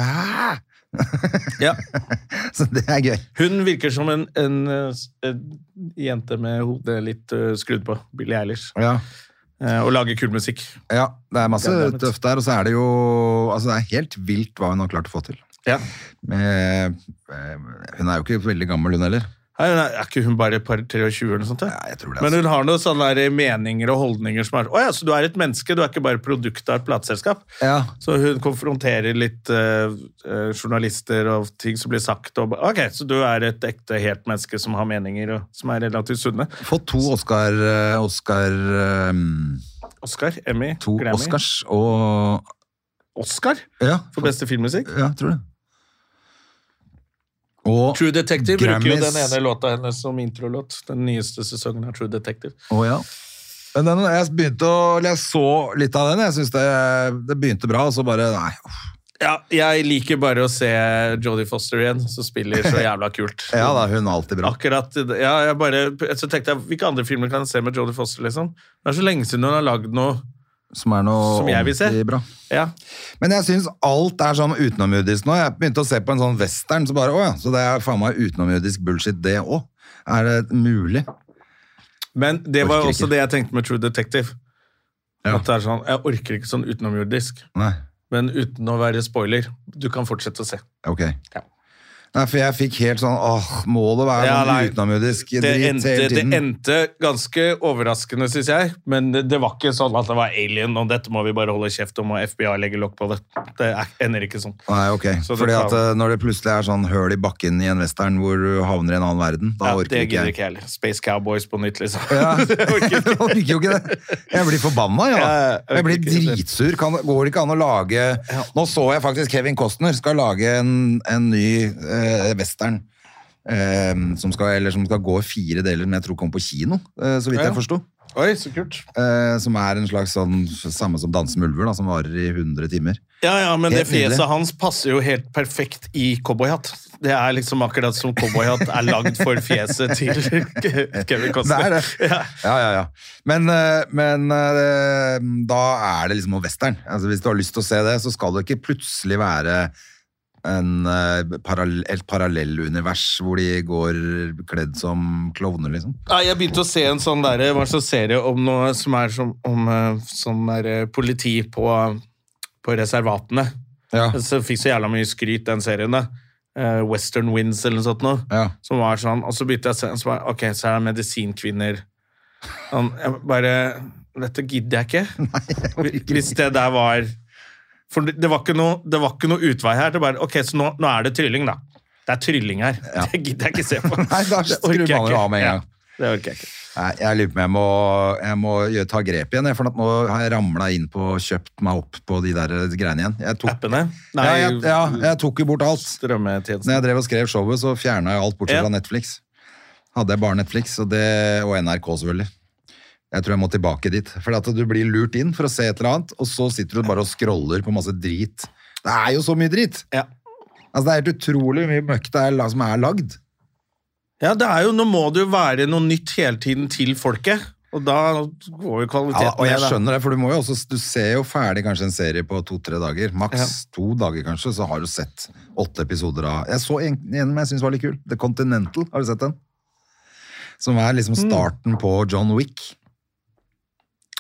Ja. Så det er gøy. Hun virker som en, en, en jente med hodet litt uh, skrudd på, Billie Eilish. Ja. Uh, og lager kul musikk. Ja, det er masse tøft der, og så er det jo, altså det er helt vilt hva hun har klart å få til. Ja. Med, hun er jo ikke veldig gammel, hun heller. Nei, er ikke hun bare et par treogtjue eller noe sånt? Ja, jeg tror det. Men hun har noen sånne meninger og holdninger som er, åja, så du er et menneske, du er ikke bare produkt av et plateselskap. Ja. Så hun konfronterer litt uh, uh, journalister og ting som blir sagt, og ok, så du er et ekte helt menneske som har meninger og som er relativt sunne. Fått to Oscar, uh, Oscar, um, Oscar, Emmy, to Grammy. Oscars og... Oscar? Ja. For beste filmmusikk? Ja, tror det. Og True Detective Grammys... bruker jo den ene låta hennes som introlåt. Den nyeste sesongen av True Detective. Å ja. Men den, jeg begynte å... Jeg så litt av den, jeg synes det, det begynte bra, og så bare, nei. Ja, jeg liker bare å se Jodie Foster igjen, som spiller så jævla kult. Ja, da, hun er alltid bra. Akkurat, ja, jeg bare... Så tenkte jeg, hvilke andre filmer kan jeg se med Jodie Foster, liksom? Det er så lenge siden hun har laget noe... Som er noe som jeg vil se. Bra. Ja. Men jeg synes alt er sånn utenomjordisk nå. Jeg begynte å se på en sånn western, så bare, åja, så det er faen meg utenomjordisk bullshit det også. Er det mulig? Men det var også ikke. det jeg tenkte med True Detective. Ja. At det er sånn, jeg orker ikke sånn utenomjordisk. Nei. Men uten å være spoiler, du kan fortsette å se. Ok. Ja. Nei, for jeg fikk helt sånn, åh, må det være ja, sånn utenomjordisk det dritt endte, hele tiden? Det endte ganske overraskende, synes jeg, men det, det var ikke sånn at det var alien, og dette må vi bare holde kjeft om, og F B I legger lokk på det. Det er, ender ikke sånn. Nei, ok. Så Fordi kan... at når det plutselig er sånn høl i bakken i en western hvor du havner i en annen verden, da ja, orker det ikke jeg. ikke heller. Space Cowboys på nytt, liksom. Ja, det orker jeg orker jo ikke det. Jeg blir forbanna, ja. Jeg, jeg blir dritsur. Kan, går det ikke an å lage... Ja. Nå så jeg faktisk Kevin Costner skal lage en, en ny eh, western. Um, som, skal, eller som skal gå i fire deler, men jeg tror kommer på kino, uh, så vidt ja. jeg forstod. Oi, så kult. Uh, som er en slags sånn, samme som Danse med ulver, da, som varer i hundre timer. Ja, ja, men helt det fjeset nydelig. Hans passer jo helt perfekt i cowboyhatt. Det er liksom akkurat som cowboyhatt er lagd for fjeset til Kevin Costner. Det er det. Ja, ja, ja. ja. Men, uh, men uh, da er det liksom en western. Altså, hvis du har lyst til å se det, så skal det ikke plutselig være en, uh, parallell, et parallellunivers hvor de går kledd som klovner, liksom. Ja, jeg begynte å se en sånn der, var så serie om noe som er som, om uh, sånn der politi på, på reservatene. Ja. Så fikk så jævla mye skryt den serien da. Uh, Western Winds eller noe sånt nå. Ja. Som var sånn, og så begynte jeg å se, så var, ok, så er det medisinkvinner. Sånn, jeg bare, dette gidder jeg ikke. Nei, jeg orker ikke. Hvis det der var... For det var ikke noe, det var ikke noe utvei her. Det bare, ok, så nå, nå er det trylling, da. Det er trylling her. Ja. Det gidder jeg ikke se på. Nei, da skrur man jo av med en gang. Ja, det orker jeg ikke. Nei, jeg lurer på om jeg må, jeg må gjøre, ta grep igjen, for nå har jeg ramlet inn på, kjøpt meg opp på de der greiene igjen. Jeg tok, Appene? Nei, ja, jeg, ja, jeg tok jo bort alt. Strømmetjenesten. Når jeg drev og skrev showet, så fjernet jeg alt bortsett Ja. fra Netflix. Hadde jeg bare Netflix, og, det, og N R K selvfølgelig. Jeg tror jeg må tilbake dit, for at du blir lurt inn for å se et eller annet, og så sitter du bare og scroller på masse drit. Det er jo så mye drit! Ja. Altså, det er helt utrolig mye møkk det er, som er lagd. Ja, det er jo, nå må det jo være noe nytt hele tiden til folket, og da går jo kvaliteten Ja, og jeg ned, da. skjønner det, for du må jo også, du ser jo ferdig kanskje en serie på to-tre dager, maks Ja. to dager kanskje, så har du sett åtte episoder av, jeg så en, en jeg synes var litt kul, The Continental, har du sett den? Som er liksom starten mm. på John Wick.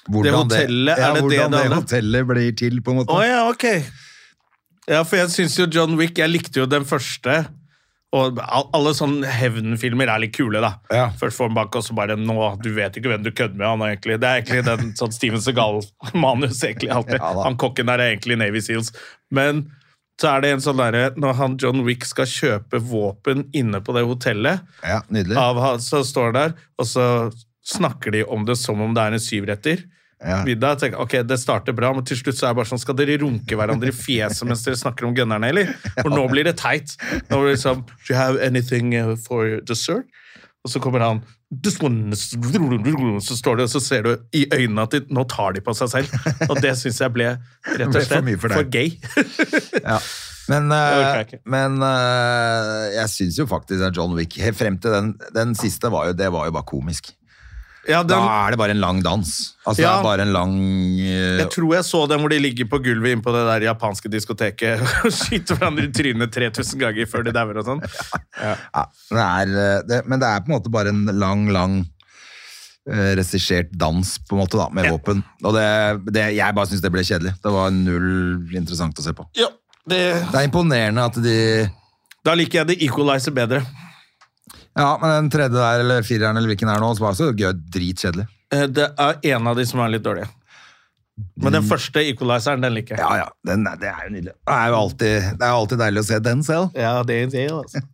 Hvordan det hotellet, det, ja, er det hvordan det, det, det hotellet blir til, på en måte. Åja, oh, ok. Ja, for jeg synes jo John Wick, jeg likte jo den første, og alle sånne hevnfilmer er litt kule, da. Ja. Først får han bak, og så bare, nå, du vet ikke hvem du kødder med, han er egentlig, det er egentlig den sånn Steven Seagal-manus, egentlig, alltid. Ja, han kokken der er egentlig Navy Seals. Men så er det en sånn der, når han John Wick skal kjøpe våpen inne på det hotellet, ja, nydelig. Av, så står han der, og så snakker de om det som om det er en syvretter. Ja. Vidda, tenker, ok, det starter bra, men til slutt så er det bare sånn, skal dere runke hverandre i fjeset mens dere snakker om gunnerne, eller? For nå blir det teit. Nå blir det liksom, do you have anything for dessert? Og så kommer han, this one, så står det, og så ser du i øynene at de, nå tar de på seg selv. Og det synes jeg ble rett og slett for, for, for gay. Ja. Men, uh, men uh, jeg synes jo faktisk at John Wick, helt frem til den, den siste, var jo, det var jo bare komisk. Ja, den, da er det bare en lang dans. Altså, ja, det er bare en lang... Uh, jeg tror jeg så den hvor de ligger på gulvet inn på det der japanske diskoteket og skyter hverandre i trynet tre tusen ganger før de dauer og sånn. Ja. Ja, det er, det, men det er på en måte bare en lang, lang uh, regissert dans på en måte da, med ja. Våpen. Og det, det, jeg bare synes det ble kjedelig. Det var null interessant å se på. Ja, det... det er imponerende at de... Da liker jeg The Equalizer bedre. Ja, men den tredje der, eller fireren, eller hvilken er nå, så var det så gøy, dritkjedelig. Det er en av de som er litt dårlige. Men den første Equalizeren, den liker jeg. Ja, ja, den, det er jo nydelig. Det er jo alltid, det er alltid deilig å se den selv. Ja, det er det, altså.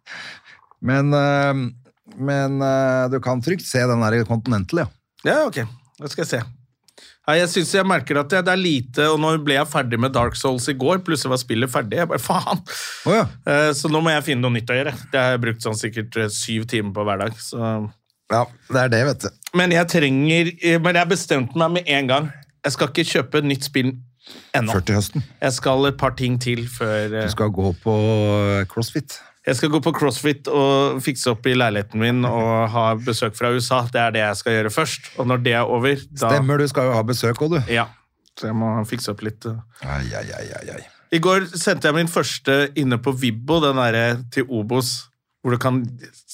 men uh, men uh, du kan trygt se den der Continental, ja. Ja, ok. Det skal jeg se. Ja, jeg synes jeg merker at det, det er lite, og nå ble jeg ferdig med Dark Souls i går, plutselig var spillet ferdig, jeg bare, faen! Oh, ja. uh, så nå må jeg finne noe nytt å gjøre. Det har jeg brukt sånn sikkert uh, syv timer på hver dag, så... Ja, det er det, vet du. Men jeg trenger, men jeg bestemte meg med en gang, jeg skal ikke kjøpe et nytt spill ennå. Før til høsten. Jeg skal et par ting til før... Uh, du skal gå på CrossFit. Jeg skal gå på CrossFit og fikse opp i leiligheten min og ha besøk fra U S A. Det er det jeg skal gjøre først. Og når det er over, da... Stemmer, du skal jo ha besøk også, du. Ja, så jeg må fikse opp litt. Ai, ai, ai, ai. I går sendte jeg min første inne på Vibbo, den der til Obos, hvor du kan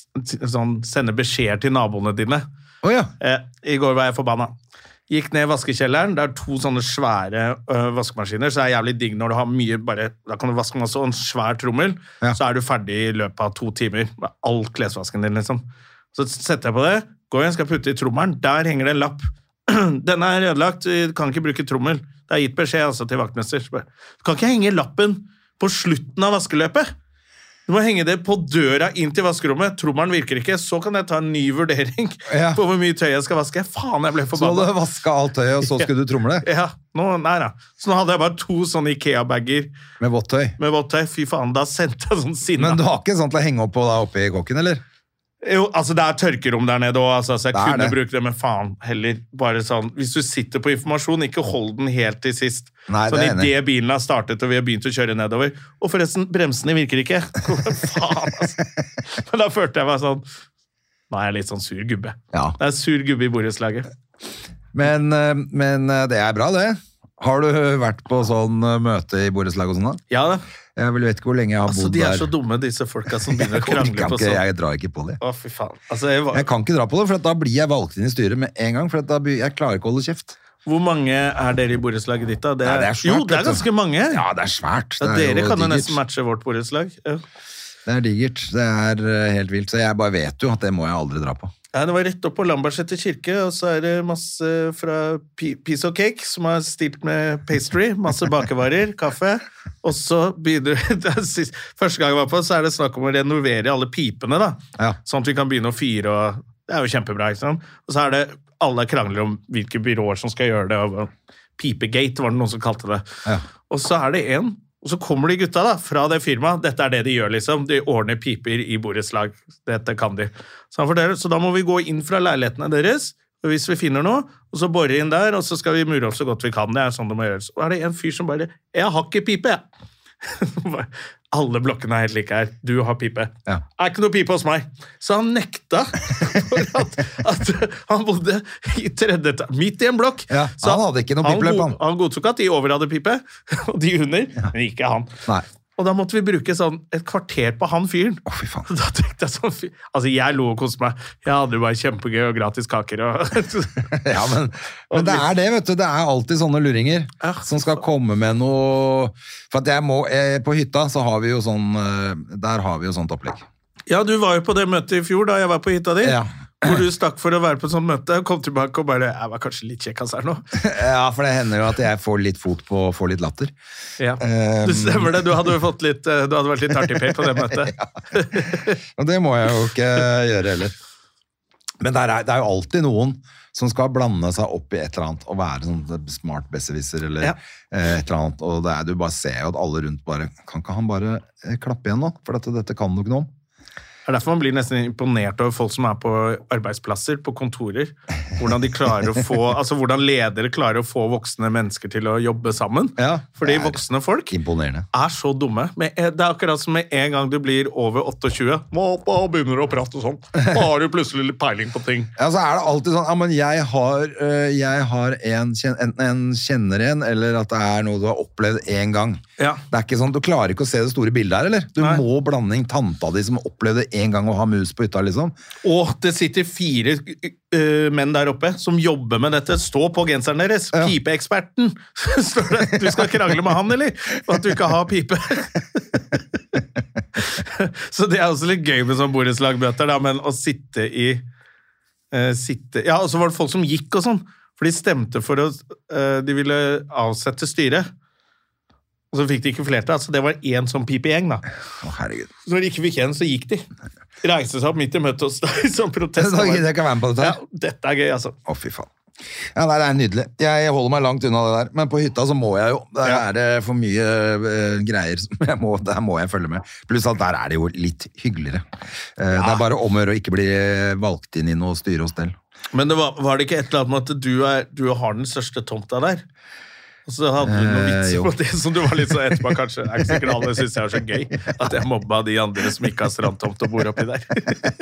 sånn, sende beskjeder til naboene dine. Oh, ja. eh, I går var jeg forbanna. Gikk ned i vaskekjelleren, det er to sånne svære øh, vaskemaskiner, så det er jævlig digg når du har mye, bare, da kan du vaske masse og en svær trommel, ja. Så er du ferdig i løpet av to timer, med all klesvasken din, liksom. Så setter jeg på det, går jeg, skal putte i trommelen, der henger det en lapp. Denne er ødelagt, du kan ikke bruke trommel. Det er gitt beskjed altså, til vaktmester. Du kan ikke henge lappen på slutten av vaskeløpet. Du må henge det på døra inn til vaskerommet. Trommelen virker ikke, så kan jeg ta en ny vurdering ja. På hvor mye tøy jeg skal vaske. Faen, jeg ble forbannet. Så du vasket alt tøyet, og så skulle du tromle? Ja, nå, nei da. Så nå hadde jeg bare to sånne Ikea-bagger. Med vått tøy? Med vått tøy, fy faen, da sendte jeg sånn sinne. Men du har ikke sånn til å henge opp på deg oppe i kokken, eller? Jo, altså det er tørkerom der nede også, altså, så jeg kunne det. Bruke det, men faen, heller bare sånn, hvis du sitter på informasjon, ikke hold den helt til sist. Nei, sånn det i det bilen har startet, og vi har begynt å kjøre nedover. Og forresten, bremsene virker ikke. Faen, altså. Men da følte jeg meg sånn, nå er jeg litt sånn sur gubbe. Ja. Det er sur gubbe i borettslaget. Men, men det er bra, det. Har du vært på sånn møte i borettslag og sånn da? Ja da. Jeg vet ikke hvor lenge jeg har altså, bodd der. De er der. Så dumme, disse folka som begynner å krangle på sånn. sånn. Jeg drar ikke på det. Å, fy faen. Altså, jeg, var... jeg kan ikke dra på det, for da blir jeg valgt inn i styret med en gang, for da blir... jeg klarer ikke å holde kjeft. Hvor mange er dere i borettslaget ditt da? Det er... Nei, det er svært. Jo, det er ganske mange. Ja, det er svært. Ja, det er dere kan jo digert. Nesten matche vårt borettslag. Ja. Det er digert. Det er helt vilt. Så jeg bare vet jo at det må jeg aldri dra på. Ja, det var rett opp på Lambertseter kirke, og så er det masse fra Piece of Cake, som har stilt med pastry, masse bakevarer, kaffe, og så begynner første gang jeg var på, så er det snakk om å renovere alle pipene da, ja. Sånn at vi kan begynne å fyre, og det er jo kjempebra, ikke sant? Og så er det alle krangler om hvilke byråer som skal gjøre det, og Pipegate var det noen som kalte det. Ja. Og så er det en, og så kommer de gutta da, fra det firmaet, dette er det de gjør liksom, de ordner piper i borettslag, dette kan de. Så, han forteller, så da må vi gå inn fra leilighetene deres, og hvis vi finner noe, og så borer inn der, og så skal vi mure opp så godt vi kan, det er sånn det må gjøres. Og er det en fyr som bare, jeg har ikke pipe, jeg. Alle blokkene er helt like her, du har pipe. Ja. Er ikke noe pipe hos meg. Så han nekta for at, at han bodde i tredje etasje, midt i en blokk. Ja, så han hadde ikke noe pipeløp, han. Han godtok at de over hadde pipe, og de under, ja. Men ikke han. Nei. Og da måtte vi bruke sånn et kvarter på han fyren. Å, fy faen. Da tenkte jeg sånn, altså jeg lo og koste meg. Jeg hadde jo bare kjempegøy og gratis kaker. Og ja, men, men det er det, vet du. Det er alltid sånne luringer ja, som skal komme med noe. For at jeg må, jeg, på hytta så har vi jo sånn, der har vi jo sånt opplegg. Ja, du var jo på det møtet i fjor da jeg var på hytta di. Ja. Hvor du stakk for å være på et sånt møte, kom tilbake og bare, jeg var kanskje litt kjekkas her nå. Ja, for det hender jo at jeg får litt fot på å få litt latter. Ja, du stemmer det. Du hadde jo fått litt, du hadde vært litt artig på det møtet. Ja. Og det må jeg jo ikke gjøre heller. Men det er, det er jo alltid noen som skal blande seg opp i et eller annet, og være sånn smart besserwisser, eller ja. et eller annet, og det er, du bare ser jo at alle rundt bare, kan ikke han bare klappe igjen nå? For dette, dette kan du ikke noe om. Det er derfor man blir nesten imponert over folk som er på arbeidsplasser, på kontorer. Hvordan de klarer å få, altså hvordan ledere klarer å få voksne mennesker til å jobbe sammen. Ja, fordi voksne folk er så dumme. Men det er akkurat som med en gang du blir over tjueåtte, da begynner du å prate sånn. Da har du plutselig litt peiling på ting. Ja, så er det alltid sånn, ja, men jeg har, jeg har en, enten en kjenner en, eller at det er noe du har opplevd en gang. Ja. Det er ikke sånn, du klarer ikke å se det store bildet her, eller? Du Nei. Må blande inn tanta di som opplevde en gang å ha mus på hytta, liksom. Og det sitter fire uh, menn der oppe som jobber med dette. Stå på genseren deres. Ja. Pipeeksperten. Står det. Du skal krangle med han, eller? For at du ikke har pipe. Så det er også litt gøy med sånn borettslagsmøter, da, men å sitte i uh, sitte, ja, og så var det folk som gikk og sånn, for de stemte for å uh, de ville avsette styret. Og så fikk de ikke flertall, så det var en sånn pipegjeng da. Å, herregud. Så når de ikke fikk en, så gikk de. Reiste seg opp midt i møtet og stod som protest. Da gidder jeg ikke være med på dette. Ja, dette er gøy, altså. Å, fy faen. Ja, nei, det er nydelig. Jeg holder meg langt unna det der, men på hytta så må jeg jo. Der ja. Er det for mye uh, greier som jeg må, der må jeg følge med. Pluss at der er det jo litt hyggeligere. Uh, ja. Det er bare om å gjøre å ikke bli valgt inn i noe styre og stell. Men det var, var det ikke et eller annet med at du, er, du har den største tomta der? Og så hadde du noen vitser på det som du var litt så etterpå, kanskje. Jeg er ikke sikkert alle synes jeg er så gøy at jeg mobba de andre som ikke har strandtomt og bor oppi der.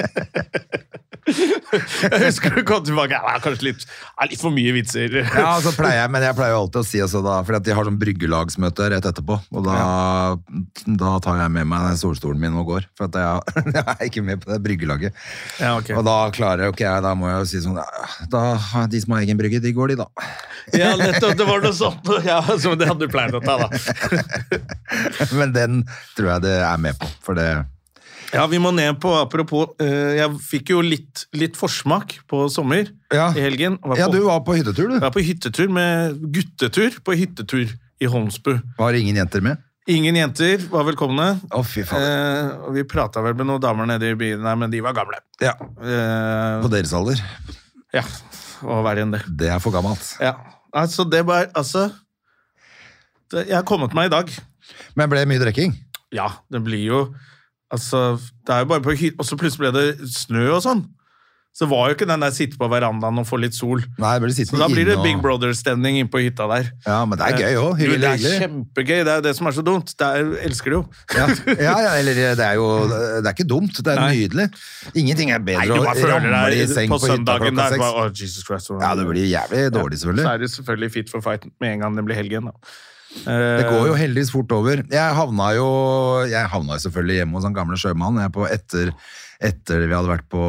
Jeg husker du kom tilbake, jeg var kanskje litt, litt for mye vitser. Ja, så pleier jeg, men jeg pleier jo alltid å si også da, fordi at de har sånn bryggelagsmøte rett etterpå, og da, ja. Da tar jeg med meg solstolen min og går, for at jeg, jeg er ikke med på det bryggelaget. Ja, okay. Og da klarer jeg, ok, da må jeg jo si sånn, da, de som har egen brygge, de går de da. Ja, nettopp, det var noe sånt, ja, som det hadde du pleid å ta da. Men den tror jeg det er med på, for det... Ja, vi må ned på, apropos, uh, jeg fikk jo litt, litt forsmak på sommer ja. I helgen. På, ja, du var på hyttetur, du. Jeg var på hyttetur med guttetur, på hyttetur i Holmsbu. Var det ingen jenter med? Ingen jenter var velkomne. Å, oh, fy faen. Uh, og vi pratet vel med noen damer nede i byen, nei, men de var gamle. Ja, uh, på deres alder. Ja, og verre enn det. Det er for gammelt. Ja, altså det var, altså, det, jeg har kommet meg i dag. Men ble det mye drikking? Ja, det blir jo... Altså, det er jo bare på hytta, og så plutselig ble det snø og sånn. Så var jo ikke den der sitte på verandaen og få litt sol. Nei, det blir så da blir det Big Brother-stemning inn på hytta der. Ja, men det er gøy også. Hyggelig, det er hyggelig. Kjempegøy, det er det som er så dumt. Det er, jeg elsker det jo. Ja, ja, ja, eller det er jo, det er ikke dumt, det er Nei. Nydelig. Ingenting er bedre Nei, å ramle i seng på, på hytta klokka seks. Oh, Jesus Christ. Ja, det blir jævlig dårlig selvfølgelig. Så er det selvfølgelig fit for fight med en gang det blir helgen da. Det går jo heldigvis fort over. Jeg havna jo Jeg havna jo selvfølgelig hjemme hos en gamle sjømann. Jeg på etter, etter vi hadde vært på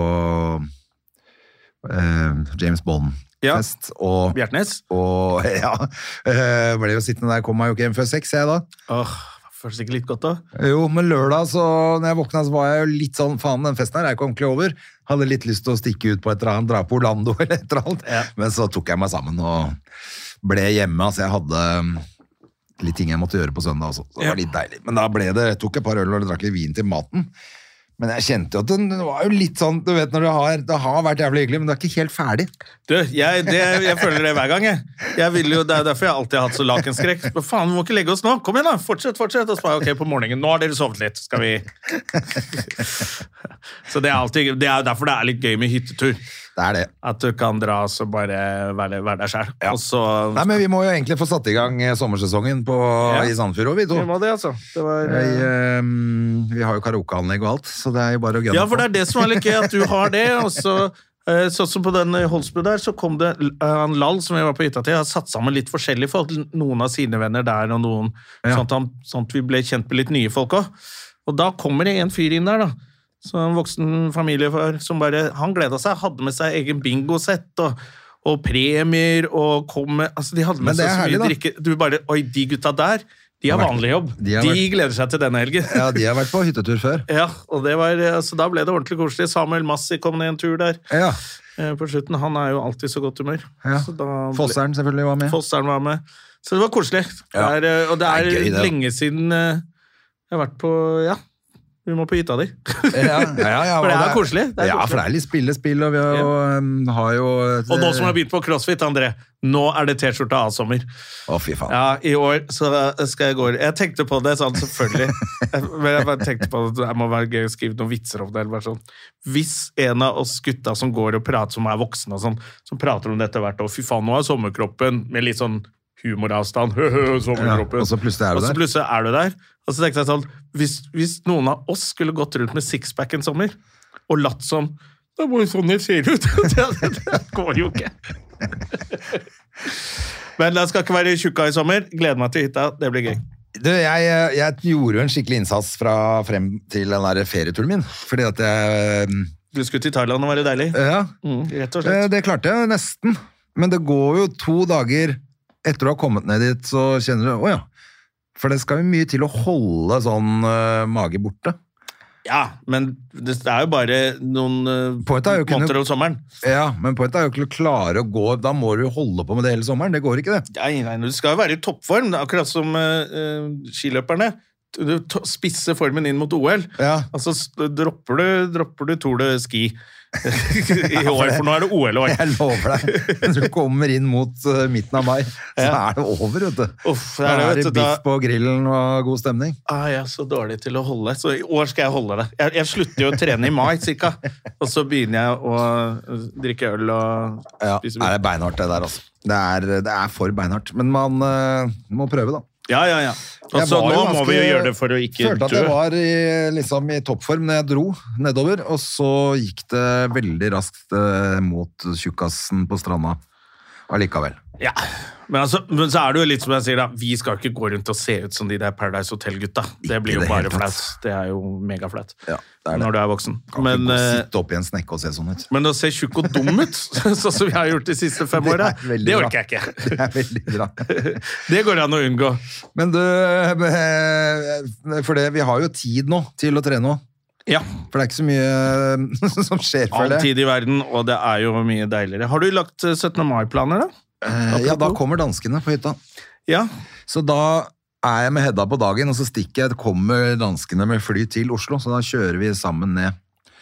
uh, James Bond-fest. Ja. Og Bjertnæs. Og ja, uh, ble jo sittende der. Kom meg jo ikke hjem før seks, jeg da. Åh, føles ikke litt godt da? Jo, men lørdag, så når jeg våkna, så var jeg jo litt sånn, faen, den festen her er ikke ordentlig over. Hadde litt lyst til å stikke ut på et eller annet, dra på Orlando eller et eller annet. Ja. Men så tok jeg meg sammen og ble hjemme. Altså, jeg hadde litt ting jeg måtte gjøre på søndag også. Det var litt deilig. Men da ble det, jeg tok et par øl og drakk litt vin til maten. Men jeg kjente jo at den var jo litt sånn, du vet når det har, det har vært jævlig hyggelig, men det er ikke helt ferdig. Du, jeg, det, jeg føler det hver gang, jeg. Jeg vil jo, det er derfor jeg alltid har hatt så lakenskrekk. Men faen, vi må ikke legge oss nå. Kom igjen da, fortsett, fortsett. Og så var jeg, ok, på morgenen, nå har dere sovet litt, skal vi... Så det er alltid, det er derfor det er litt gøy med hyttetur. Det er det. At du kan dra og bare være, være deg selv. Ja. Så... Nei, men vi må jo egentlig få satt i gang sommersesongen på, ja. I Sandfjord også, vi to. Vi må det, altså. Det var, jeg, um, vi har jo karaokeanlegg og alt, så det er jo bare å gønne på. Ja, for det er det som er litt gøy, at du har det, og så Sånn som på den Holsbu der, så kom det han Lall, som jeg var på hytta til, har satt sammen litt forskjellige folk, noen av sine venner der, og noen, ja. sånn, at han, sånn at vi ble kjent med litt nye folk også. Og da kommer det en fyr inn der da, så en voksen familiefar, som bare, han gledet seg, hadde med seg egen bingosett, og, og premier, og kom med, altså de hadde med seg så mye drikke, du bare, oi, de gutta der, de har vanlig jobb. De, har de vært... gleder seg til denne helgen. Ja, de har vært på hyttetur før. Ja, og det var, altså, da ble det ordentlig koselig. Samuel Massi kom ned en tur der. Ja. På slutten, han er jo alltid så godt humør. Ja. Så Fosseren selvfølgelig var med. Fosseren var med. Så det var koselig. Ja. Det er, og det er, det er gøy, lenge siden jeg har vært på, ja, vi må på hytta di. Ja, ja, ja, for det er koselig. Det er ja, koselig. For det er litt spille-spill, og vi har jo, ja. har jo et, og nå som har begynt på CrossFit, André, nå er det t-skjorta av sommer. Å, fy faen. Ja, i år så skal jeg gå. Jeg tenkte på det sånn, selvfølgelig. Men jeg bare tenkte på det, jeg må være gøy å skrive noen vitser om det, eller bare sånn. Hvis en av oss gutta som går og prater, som er voksne og sånn, som prater om dette hvert år, fy faen, nå er sommerkroppen med litt sånn humoravstand, sommerkroppen. Ja, og så plutselig er du der. Og så plutselig er du der. Og så tenkte jeg sånn, hvis, hvis noen av oss skulle gått rundt med sixpack en sommer, og latt som, det må jo sånn det ser ut. det, det går jo ikke. Men jeg skal ikke være tjukka i sommer. Gleder meg til hytta, det blir gøy. Du, jeg, jeg gjorde jo en skikkelig innsats fra frem til den der ferieturen min, fordi at jeg... Du skulle til Thailand og være deilig. Ja, mm, rett og slett. Det klarte jeg nesten. Men det går jo to dager etter å ha kommet ned dit, så kjenner du, åja, for det skal jo mye til å holde sånn uh, mage borte. Ja, men det er jo bare noen uh, måneder om sommeren. Ja, men pointet er jo ikke å klare å gå, da må du jo holde på med det hele sommeren, det går ikke det. Nei, nei, du skal jo være i toppform, akkurat som uh, skiløperne. Du spisser formen inn mot O L, ja. Altså dropper du, dropper du Tour de Ski i år, for nå er det O L-år. Jeg lover deg, når du kommer inn mot uh, midten av mai, så ja. er det over, vet du. Uff, det er, det, er det biff da... på grillen og god stemning. Ah, jeg er så dårlig til å holde, så i år skal jeg holde det. Jeg, jeg slutter jo å trene i mai, cirka, og så begynner jeg å drikke øl og ja, spise biff. Det er beinhardt det der, altså. Det er, det er for beinhardt, men man uh, må prøve da. Ja, ja, ja. Og så nå ganske, må vi jo gjøre det for å ikke dø. Følte at jeg var i, liksom, i toppform når jeg dro nedover, og så gikk det veldig raskt eh, mot tjukkassen på stranda allikevel. Ja, men, altså, men så er det jo litt som jeg sier da, vi skal ikke gå rundt og se ut som de der Paradise Hotel-gutta. Det blir jo det bare flaut. Det er jo mega flaut ja, når du er voksen. Kan men, ikke sitte opp i en snekke og se sånn ut. Men å se tjukk og dum ut, sånn som vi har gjort de siste fem årene, det, det orker jeg ikke. Det er veldig bra. Det går an å unngå. Men du, for det, vi har jo tid nå til å trene nå. Ja. For det er ikke så mye som skjer for det. All tid i verden, og det er jo mye deiligere. Har du lagt syttende mai-planer da? Uh, ja, da kommer danskene på hytta. Ja. Så da er jeg med Hedda på dagen, og så stikker jeg, kommer danskene med fly til Oslo, så da kjører vi sammen ned.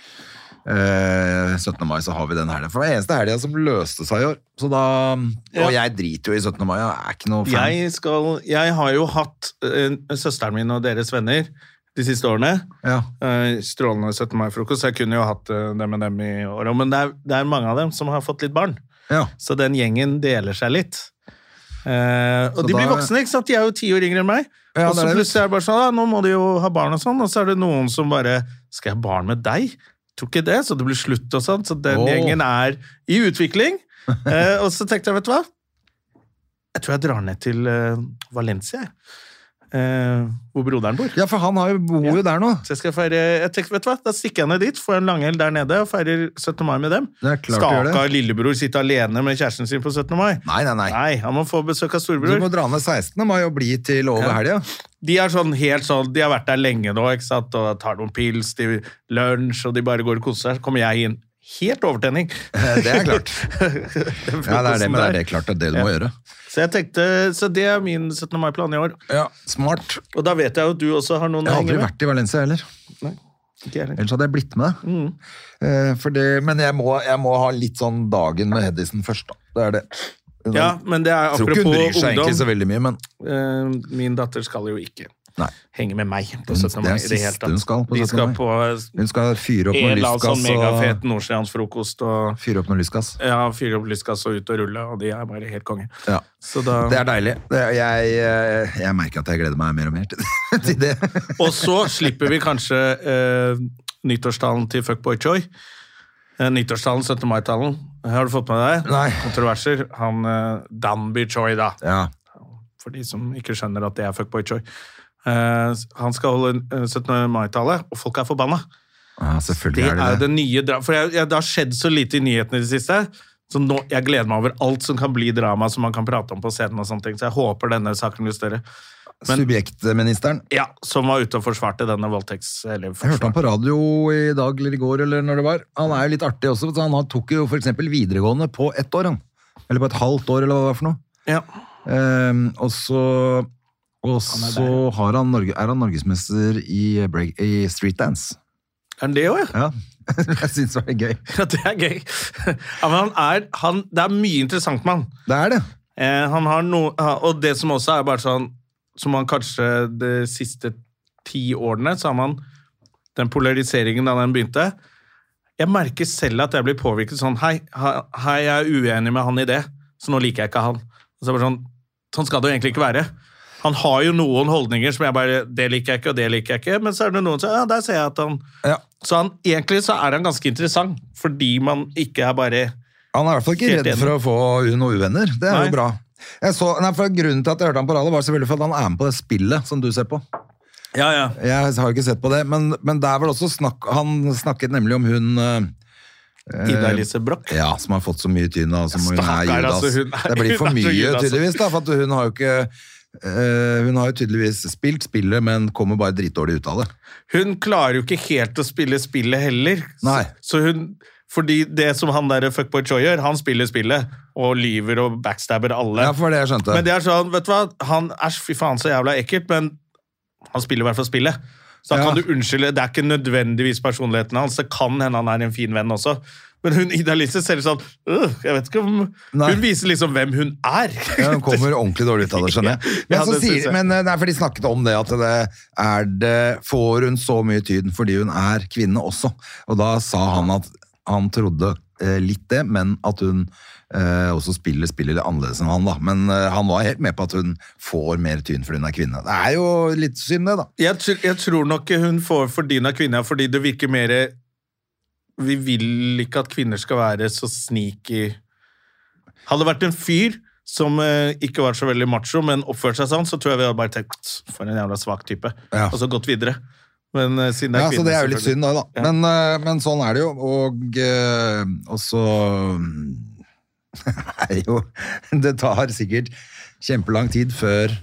Uh, syttende mai så har vi den her. For det var eneste helgen som løste seg i år. Så da, ja. Og jeg driter jo i syttende mai, jeg er ikke noe fan. Jeg, skal, jeg har jo hatt uh, søsteren min og deres venner de siste årene. Ja. Uh, strålende syttende mai-frokost. Jeg kunne jo hatt uh, dem med dem i år, men det er, det er mange av dem som har fått litt barn. Ja. Så den gjengen deler seg litt. Uh, og så de da... blir voksne, ikke sant? De er jo ti år yngre enn meg. Ja, og så plutselig er det bare sånn, ah, nå må de jo ha barn og sånn, og så er det noen som bare, skal jeg ha barn med deg? Jeg tror ikke det, så det blir slutt og sånn. Så den oh. gjengen er i utvikling. uh, og så tenkte jeg, vet du hva? Jeg tror jeg drar ned til uh, Valencia, Uh, hvor broderen bor. Ja, for han har jo, bor jo ja. der nå. Så jeg skal feire, jeg tenkte, vet du hva, da stikker jeg ned dit, får en langhelg der nede og feirer syttende mai med dem. Det er klart å gjøre det. Skal lillebror sitte alene med kjæresten sin på syttende mai? Nei, nei, nei. Nei, han må få besøk av storebror. Du må dra ned sekstende mai og bli til over ja. helgen. De er sånn helt sånn, de har vært der lenge nå, ikke sant, og tar noen pils til lunsj, og de bare går og koser seg, så kommer jeg inn. Helt overtenning. Det er klart. ja, det er det, men det er det klart at det du må ja. gjøre. Så jeg tenkte, så det er min syttende mai-plan i år. Ja, smart. Og da vet jeg jo at du også har noen... Jeg har aldri vært i Valencia heller. Nei, ikke heller. Ellers hadde jeg blitt med. Mm. Eh, for det, men jeg må, jeg må ha litt sånn dagen med Hedisen først da. Det er det. Hun, ja, men det er apropos ungdom. Jeg tror ikke hun bryr seg egentlig så veldig mye, men... Uh, min datter skal jo ikke... Nei. Henge med meg på syttende mai i det hele tatt. Hun skal på syttende mai. Hun skal fyre opp noen lystgass. En sånn megafet nordstrandsfrokost. Og, fyre opp noen lystgass. Ja, fyre opp lystgass og ut og rulle, og de er bare helt konge. Ja. Så da, det er deilig. Det, jeg, jeg merker at jeg gleder meg mer og mer til, til det. Og så slipper vi kanskje eh, nyttårstalen til Fuckboy Choi. Nyttårstalen, syttende mai-talen. Har du fått med deg? Nei. Kontroverser. Han, Danby Choi da. Ja. For de som ikke skjønner at det er Fuckboy Choi. Uh, han skal holde syttende mai-tale, og folk er forbanna. Ja, selvfølgelig det er det er det. det nye dra- For jeg, jeg, det har skjedd så lite i nyhetene i det siste, så nå, jeg gleder meg over alt som kan bli drama, som man kan prate om på scenen og sånne ting, så jeg håper denne saken blir større. Men, subjektministeren. Ja, som var ute og forsvarte denne voldtekts... Eller jeg hørte han på radio i dag eller i går, eller når det var. Han er jo litt artig også, så han tok jo for eksempel videregående på ett år, han. Eller på et halvt år, eller hva det var for noe. Ja. Um, og så, og så har han Norge, er han norgesmester i, break, i street dance. Er han det også, ja? Ja, jeg synes det er gøy. Ja, det er gøy. Ja, men han er... Han, det er mye interessant med han. Det er det. Eh, han har noe... Og det som også er bare sånn... Som man kanskje de siste ti årene, så har man den polariseringen da den begynte. Jeg merker selv at jeg blir påvirket sånn, hei, hei, jeg er uenig med han i det, så nå liker jeg ikke han. Og så er det bare sånn, sånn skal det jo egentlig ikke være. Han har jo noen holdninger som jeg bare, det liker jeg ikke, og det liker jeg ikke, men så er det noen som, ja, der ser jeg at han... Ja. Så han, egentlig så er han ganske interessant, fordi man ikke er bare... Han er i hvert fall ikke redd for å få noen uvenner, det er Nei. jo bra. Jeg så, nei, for grunnen til at jeg hørte han på radio var selvfølgelig for at han er med på det spillet som du ser på. Ja, ja. Jeg har jo ikke sett på det, men, men det er vel også snakk, han snakket nemlig om hun uh, Ida Elise Broch. Ja, som har fått så mye tyn da, som hun er Judas. Altså, hun er, det blir for mye Judas, tydeligvis da, for at hun har jo ikke uh, hun har jo tydeligvis spilt spillet, men kommer bare dritdårlig ut av det. Hun klarer jo ikke helt å spille spillet heller. Nei. Så, så hun... Fordi det som han der Fuckboy Choi gjør, han spiller spillet, og lyver og backstabber alle. Ja, for det jeg skjønte. Men det er sånn, vet du hva, han er fy faen så jævla ekkelt, men han spiller i hvert fall spillet. Så da ja. kan du unnskylde, det er ikke nødvendigvis personligheten hans, det kan hende han er en fin venn også. Men hun, Ida Lise, ser sånn, øh, jeg vet ikke om, nei. Hun viser liksom hvem hun er. Ja, hun kommer ordentlig dårlig ut av det, skjønner jeg. Men, ja, så sier, men det er for de snakket om det, at det er det, får hun så mye tyd fordi hun er kvinne også. Og da sa han at han trodde eh, litt det, men at hun eh, også spiller, spiller annerledes enn han da. Men eh, han var helt med på at hun får mer tyn fordi hun er kvinne. Det er jo litt synd det da. Jeg, tr jeg tror nok hun får fordi hun er kvinne, fordi det virker mer... Vi vil ikke at kvinner skal være så sneaky. Hadde det vært en fyr som eh, ikke var så veldig macho, men oppførte seg sånn, så tror jeg vi hadde bare tenkt, for en jævla svak type. Ja. Og så gått videre. Men uh, siden det er ja, kvinner, så det er jo litt synd da, da. Ja. Men, uh, men sånn er det jo, og, uh, og så er jo, det tar sikkert kjempelang tid før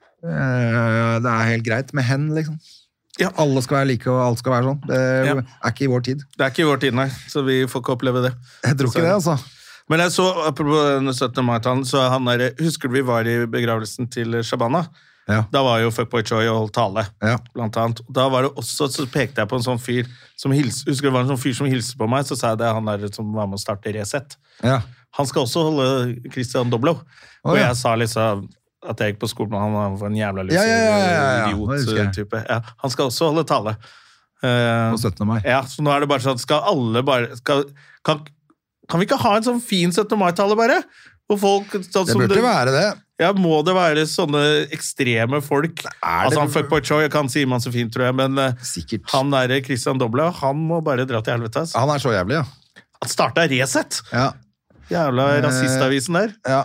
uh, det er helt greit med hen, liksom. Ja. Alle skal være like, og alt skal være sånn. Det ja. er ikke i vår tid. Det er ikke i vår tid, nei, så vi får ikke oppleve det. Jeg tror ikke så, det, altså. Men jeg så, apropos syttende mai-talen, så han der, husker du vi var i begravelsen til Shabana? Ja. Da var jo Fuckboy Choi og holdt tale, ja. blant annet. Da var det også, så pekte jeg på en sånn fyr som hils, husker det var en sånn fyr som hilste på meg, så sa jeg det han der som var med å starte Reset. Ja. Han skal også holde Christian Doblo. Oh, og jeg ja. sa liksom at jeg gikk på skolen, men han var en jævla lyse, ja, ja, ja, ja, ja. idiot-type. Ja, han skal også holde tale. Uh, på syttende mai. Ja, så nå er det bare sånn, skal alle bare, skal, kan, kan vi ikke ha en sånn fin syttende mai-tale bare? Hvor folk, sånn det burde det, være det. Ja, må det være sånne ekstreme folk? Altså, han Fuckboy Choi, jeg kan si man så fint, tror jeg, men Sikkert. han der Christian Dobla, han må bare dra til helvete. Altså. Han er så jævlig, ja. Han startet Reset. Ja. Jævla rasistavisen der. Ja.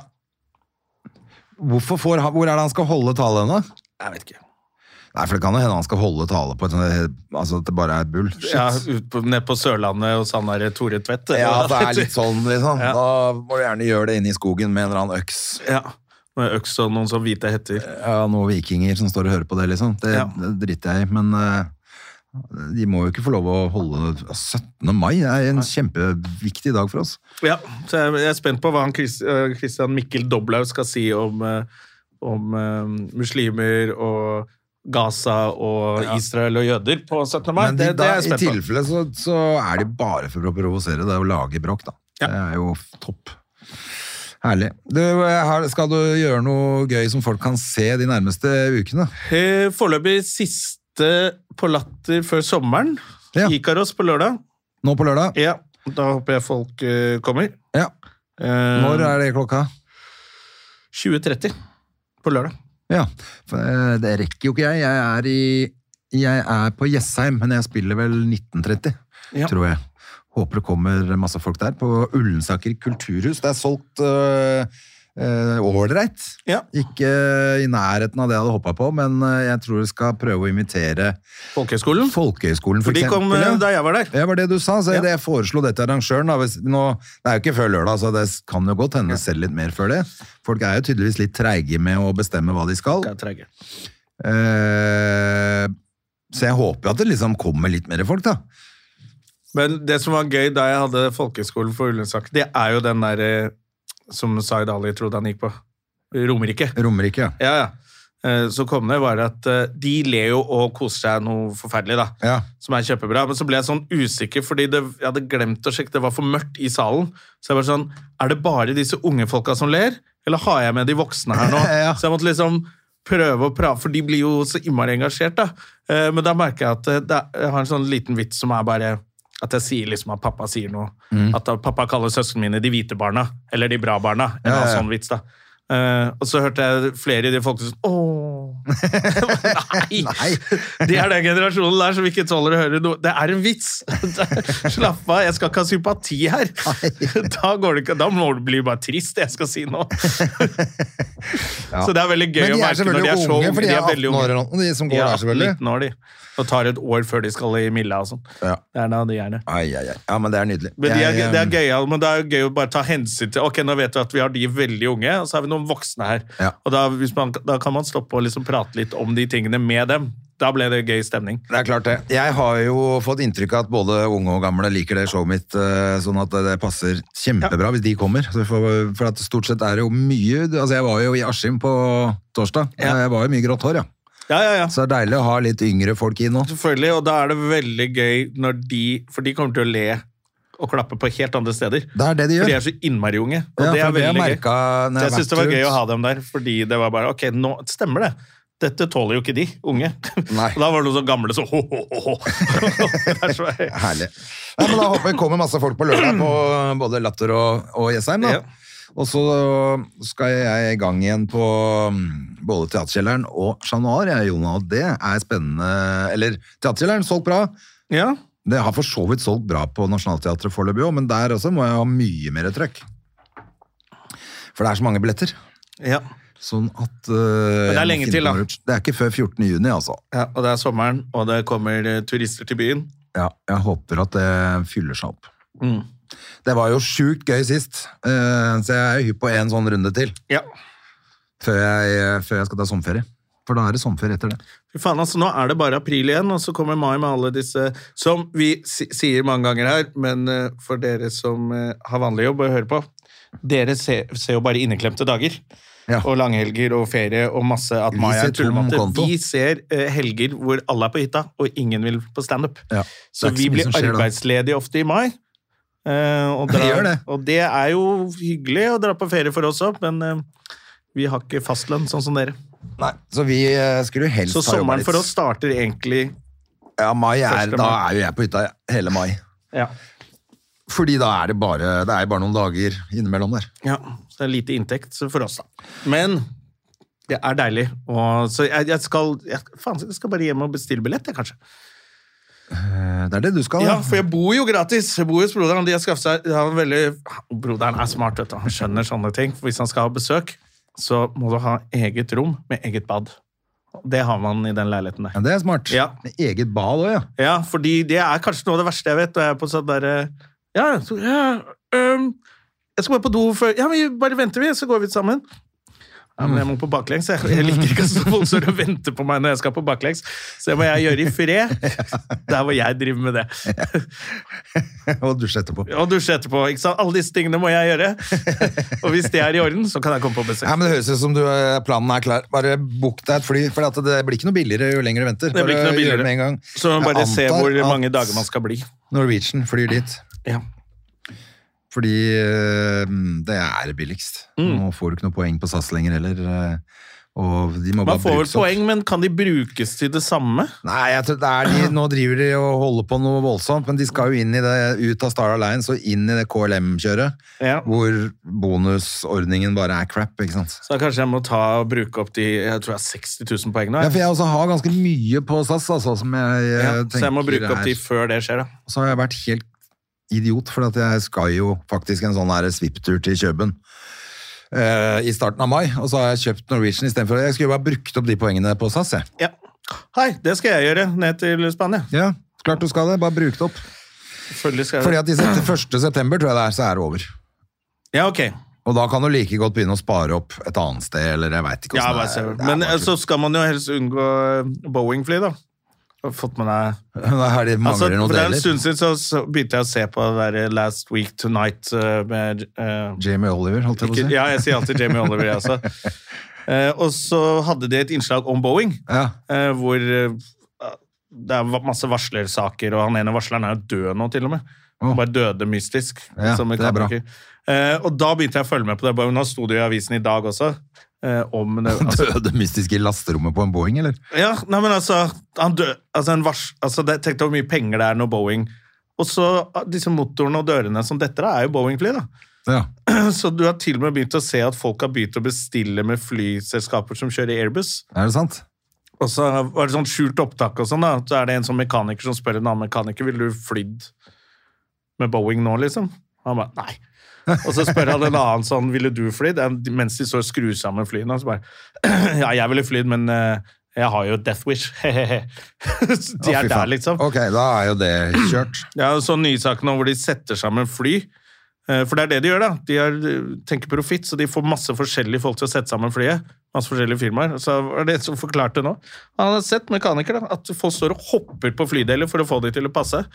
Hvorfor får han, hvor er det han skal holde tale henne? Jeg vet ikke. Nei, for det kan jo hende han skal holde tale på et sånt, altså at det bare er bullshit. Ja, ut på, ned på Sørlandet og sånn der Tore Tvedt. Ja, det er litt sånn, liksom. Ja. Da må du gjerne gjøre det inne i skogen med en eller annen øks. Ja. Med øks og noen sånn hvite hetter. Ja, noen vikinger som står og hører på det, liksom. Det, ja. det driter jeg i, men uh, de må jo ikke få lov å holde syttende mai. Det er en Nei. kjempeviktig dag for oss. Ja, så jeg, jeg er spent på hva han Christian Mikkel Doblau skal si om, uh, om uh, muslimer og Gaza og ja. Israel og jøder på syttende mai. Men de, det, det er jeg spent på. I tilfelle så, så er de bare for å provosere det og lage bråk, da. Ja. Det er jo topp. Herlig. Du, skal du gjøre noe gøy som folk kan se de nærmeste ukene? Foreløpig siste på Latter før sommeren. Ja. Ikaros på lørdag. Nå på lørdag? Ja, da håper jeg folk uh, kommer. Ja. Når er det klokka? tjue tretti på lørdag. Ja, for det rekker jo ikke jeg. Jeg er i Jeg er på Jessheim, men jeg spiller vel nitten tretti, ja. Tror jeg. Håper det kommer masse folk der. På Ullensaker kulturhus. Det er solgt ålreit. Uh, ja. Ikke i nærheten av det jeg hadde hoppet på, men jeg tror jeg skal prøve å imitere Folkehøyskolen. Folkehøyskolen, for, for de eksempel. Kom da jeg var der. Det var det du sa, så ja. Det jeg foreslo det til arrangøren. Da, hvis, nå, det er jo ikke før lørdag, så det kan jo godt hende ja. Selv litt mer før det. Folk er jo tydeligvis litt treige med å bestemme hva de skal. Det er treige. Uh, så jeg håper at det liksom kommer litt mer folk, da. Men det som var gøy da jeg hadde Folkehøyskolen for Ullensaker, det er jo den der som Zaid Ali trodde han gikk på. Romerike. Romerike, ja. Ja, ja. Så kom det bare at de ler jo og koser seg noe forferdelig, da. Ja. Som er kjempebra. Men så ble jeg sånn usikker, fordi det, jeg hadde glemt å sjekke, det var for mørkt i salen. Så jeg var sånn, er det bare disse unge folka som ler? Eller har jeg med de voksne her nå? Ja. Så jeg måtte liksom prøve å prate, for de blir jo så innmari engasjert, da. Men da merker jeg at det, jeg har en sånn liten vits som er bare at jeg sier liksom at pappa sier noe. Mm. At pappa kaller søsken mine de hvite barna, eller de bra barna. En ja, ja, ja. Sånn vits, da. Uh, og så hørte jeg flere i de folk som åh, nei, nei. De er den generasjonen der som ikke tåler å høre noe. Det er en vits. Slapp av, jeg skal ikke ha sympati her. Da går det ikke, da må det bli bare trist det jeg skal si nå. Ja. Så det er veldig gøy å merke når de er så unge, for de er atten år og de som går ja, der selvfølgelig. nitten år de. Og tar et år før de skal i Milla og sånn. Ja. Det er da de er det. Ai, ai, ai. Ja, men det er nydelig. Men de er, det er gøy, men det er gøy å bare ta hensyn til, ok, nå vet vi at vi har de veldig unge, og så har vi noen voksne her. Ja. Og da, hvis man, da kan man stoppe og liksom prate litt om de tingene med dem. Da ble det gøy stemning. Det er klart det. Jeg har jo fått inntrykk av at både unge og gamle liker det showet mitt, sånn at det passer kjempebra ja. Hvis de kommer. For, for at stort sett er det jo mye, altså jeg var jo i Askim på torsdag, ja. Jeg var jo mye grått hår, ja. Ja, ja, ja. Så det er deilig å ha litt yngre folk inn nå. Selvfølgelig, og da er det veldig gøy når de, for de kommer til å le og klappe på helt andre steder. Det er det de gjør. For de er så innmari unge, og ja, det er veldig det gøy. Så jeg synes det var gøy å ha dem der, fordi det var bare, ok, nå stemmer det. Dette tåler jo ikke de, unge. Nei. Og da var det noen så gamle så ho, ho, ho, ho. Det er så herlig. Ja, men da håper vi kommer masse folk på lørdag på både Latter og, og Jessheim, da. Ja. Og så skal jeg i gang igjen på både Teaterkjelleren og Chat Noir, jeg, Jona, og det er spennende. Eller, Teaterkjelleren solgt bra. Ja. Det har for så vidt solgt bra på Nationaltheatret foreløpig også, men der også må jeg ha mye mer trøkk. For det er så mange billetter. Ja. Sånn at... Uh, men det er lenge til, da. Det er ikke før fjortende juni, altså. Ja, og det er sommeren, og det kommer turister til byen. Ja, jeg håper at det fyller seg opp. Mm. Det var jo sjukt gøy sist, så jeg er jo hypp på en sånn runde til. Ja. Før jeg, før jeg skal ta sommerferie. For da er det sommerferie etter det. Fy faen, altså, nå er det bare april igjen, og så kommer mai med alle disse, som vi sier mange ganger her, men for dere som har vanlig jobb og hører på, dere ser, ser jo bare inneklemte dager. Ja. Og langhelger og ferie og masse at mai er tullematte. Vi ser uh, helger hvor alle er på hytta, og ingen vil på stand-up. Ja. Så vi blir arbeidsledige ofte i mai. Uh, og, dra, det. og det er jo hyggelig å dra på ferie for oss også, men uh, vi har ikke fastlønn sånn som dere. Nei, så vi uh, skulle jo helst så ha sommeren for oss starter egentlig ja, mai er, da mai. Er jo jeg på hytta hele mai. Ja. Fordi da er det bare det er bare noen dager innimellom der. Ja, så det er lite inntekt for oss da. Men det er deilig, og så jeg, jeg skal jeg, faen, jeg skal bare hjem og bestille billett, jeg, kanskje. Det er det du skal. Ja, for jeg bor jo gratis. Jeg bor hos broderen. De har skaffet seg, han er veldig, broderen er smart, vet du. Han skjønner sånne ting. For hvis han skal ha besøk, så må du ha eget rom med eget bad. Det har man i den leiligheten der. Ja, det er smart. Ja. Med eget bad også, ja. Ja, fordi det er kanskje noe av det verste jeg vet. Og jeg er på sånn der, ja, så, ja um, jeg skal bare på do før, ja, men bare venter vi, så går vi sammen. Ja, men jeg må på baklengs. Jeg, jeg liker ikke at folk står og venter på meg når jeg skal på baklengs. Så det må jeg gjøre i fred. Der hvor jeg driver med det. Og dusje etterpå. Og dusje etterpå, ikke sant? Alle disse tingene må jeg gjøre. Og hvis det er i orden, så kan jeg komme på besøk. Ja, men det høres ut som du, planen er klar. Bare bok deg et fly, for det blir ikke noe billigere jo lenger du venter. Det blir ikke noe billigere. Med en gang. Så bare se hvor mange dager man skal bli. Norwegian flyr dit. Ja. Fordi øh, det er billigst. Mm. Nå får du ikke noe poeng på S A S lenger heller. Og de må Man bare får vel brukes opp. poeng, men kan de brukes til det samme? Nei, jeg tror det er de, nå driver de og holder på noe voldsomt, men de skal jo inn i det, ut av Star Alliance og inn i det K L M-kjøret, Ja. hvor bonusordningen bare er crap, ikke sant? Så kanskje jeg må ta og bruke opp de, jeg tror jeg har seksti tusen poeng nå. Ja, for jeg også har ganske mye på SAS, altså, som jeg, jeg Ja, tenker så jeg må bruke opp er- de før det skjer da. Så har jeg vært helt idiot, for at jeg skal jo faktisk en sånn her sviptur til Køben eh, i starten av mai, og så har jeg kjøpt Norwegian i stedet for. Jeg skulle jo bare brukt opp de poengene på SAS, jeg. Ja. Hei, det skal jeg gjøre ned til Spania. Ja, klart du skal det, bare bruk det opp. Selvfølgelig skal jeg Fordi at i sette- første september, tror jeg det er, så er det over. Ja, ok. Og da kan du like godt begynne å spare opp et annet sted, eller jeg vet ikke Ja, hvordan bare det se. er. Det er Men bare så skal man jo helst unngå Boeing-fly da. Har fått med deg... tull. Her det Altså, mangler noen for det er en deler. stund siden så, så begynte jeg å se på det der Last Week Tonight uh, med... Uh, Jamie Oliver, holdt jeg på å ikke, si. ja, jeg sier alltid Jamie Oliver, jeg også. Uh, og så hadde de et innslag om Boeing, Ja. uh, hvor uh, det er masse varslersaker, og han ene varsleren er jo død nå til og med. Han Oh. bare døde mystisk. Ja, som det er bra. mekaniker. Uh, og da begynte jeg å følge med på det. Nå sto det jo i avisen i dag også, uh, om det, altså, Døde mystiske lasterommet på en Boeing, eller? ja, nei, men altså, han dø, altså, en vars, altså det, tenk deg hvor mye penger det er når Boeing, og så disse motorene og dørene som dette da, er jo Boeing-fly da. Ja. Så du har til og med begynt å se at folk har begynt å bestille med flyselskaper som kjører Airbus. Er det sant? Og så var det sånn skjult opptak og sånn da, så er det en sånn mekaniker som spør en annen mekaniker, vil du flydd med Boeing nå liksom? Han bare, nei. Og så spør han en annen sånn, ville du flydd? Mens de så skru sammen flyene, så bare, ja, jeg ville flydd, men uh, jeg har jo Death Wish. De Å, fy er der faen. liksom. Ok, da er jo det kjørt. Ja, så nye saker nå hvor de setter sammen fly, uh, for det er det de gjør da. De har, tenker profitt, så de får masse forskjellige folk til å sette sammen flyet. Masse forskjellige firmaer. Så er det som forklarte nå. Han har sett mekaniker da, at folk står og hopper på flydeler for å få de til å passe.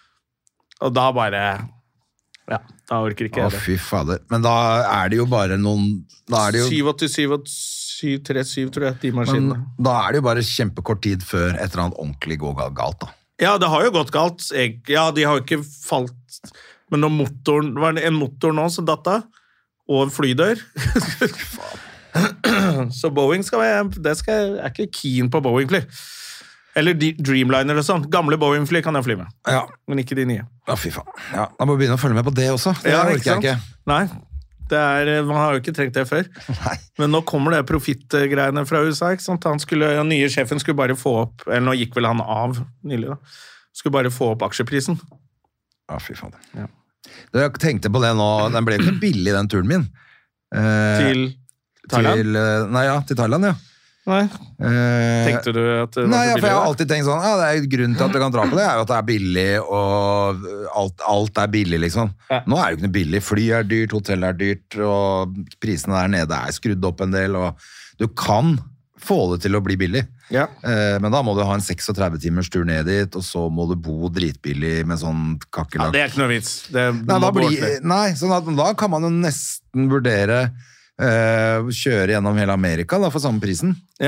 Og da bare, ja, da orker ikke Å, jeg det. fy fader. Men da er det jo bare noen... Da er det jo, syv åtte syv syv tre syv, tror jeg, de maskinene. men da er det jo bare kjempekort tid før et eller annet ordentlig går galt, da. Ja, det har jo gått galt. Jeg, ja, de har jo ikke falt... Men når motoren, det var en motor nå som datt av, og en flydør. Så Boeing skal være, det skal, jeg er ikke keen på Boeing-fly. Eller de, Dreamliner og sånn. Gamle Boeing-fly kan jeg fly med, Ja, men ikke de nye. ja fy faen. Ja, da må vi begynne å følge med på det også. Det Ja, orker ikke jeg sant? ikke. Nei, det er, man har jo ikke trengt det før. Nei. Men nå kommer det profittgreiene fra U S A, ikke sant? Han skulle, den nye sjefen skulle bare få opp, eller nå gikk vel han av nylig da, skulle bare få opp aksjeprisen. Ja, fy faen. Ja. Jeg tenkte på det nå, den ble ikke billig, den turen min. Eh, Til Thailand? Til, eh, nei, ja, til Thailand, ja. Nei, Eh, tenkte du at det var Nei, så ja, for billig jeg har da? alltid tenkt sånn, ja, det er jo grunnen til at vi kan dra på det, er jo at det er billig, og alt, alt er billig, liksom. Ja. Nå er det jo ikke noe billig. Fly er dyrt, hotell er dyrt, og prisene der nede er skrudd opp en del, og du kan få det til å bli billig. Ja. Eh, men da må du ha en seksogtretti timers tur ned dit, og så må du bo dritbillig med sånn Ja, kakkelakk. det er ikke noe vits. Det Nei, må da, gå blir, ordentlig. nei, sånn at da kan man jo nesten vurdere eh, kjøre gjennom hele Amerika da, for samme prisen, Ja.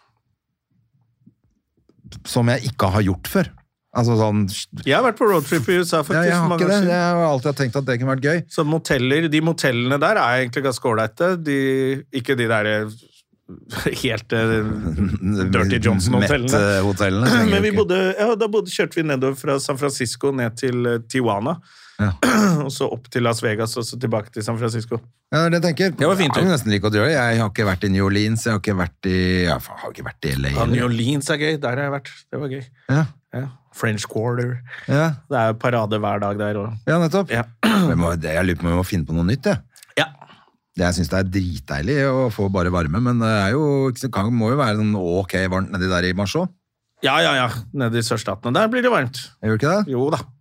som jeg ikke har gjort før. Altså sånn, Jeg har vært på roadtrip i U S A ja, faktisk. jeg har mange ikke år det. siden. Jeg har alltid tenkt at det kunne vært gøy. Så moteller, de motellene der er egentlig ganske ålreite. De, ikke de der helt eh, Dirty Johnson-hotellene. Mett-hotellene. trenger Men du vi ikke. bodde, ja, da bodde, kjørte vi nedover fra San Francisco ned til eh, Tijuana. Ja. Og så opp til Las Vegas, og så tilbake til San Francisco. Ja, det tenker jeg. Det var fint, Jeg har jo. jo nesten like å gjøre det. Jeg har ikke vært i New Orleans, jeg har ikke vært i, jeg har ikke vært i L A. Ja, New eller- Orleans er gøy, der har jeg vært. Det var gøy. Ja, Ja. French Quarter. ja, Det er jo parade hver dag der. Og... ja, nettopp. Ja. Jeg, må, jeg lurer på om jeg må finne på noe nytt, jeg. Ja. Det jeg synes det er dritdeilig å få bare varme, men det er jo, det kan, må jo være sånn ok varmt nedi der i mars også. ja, ja, ja. Nede i sørstatene. Der blir det varmt. Jeg gjør ikke det? Jo da.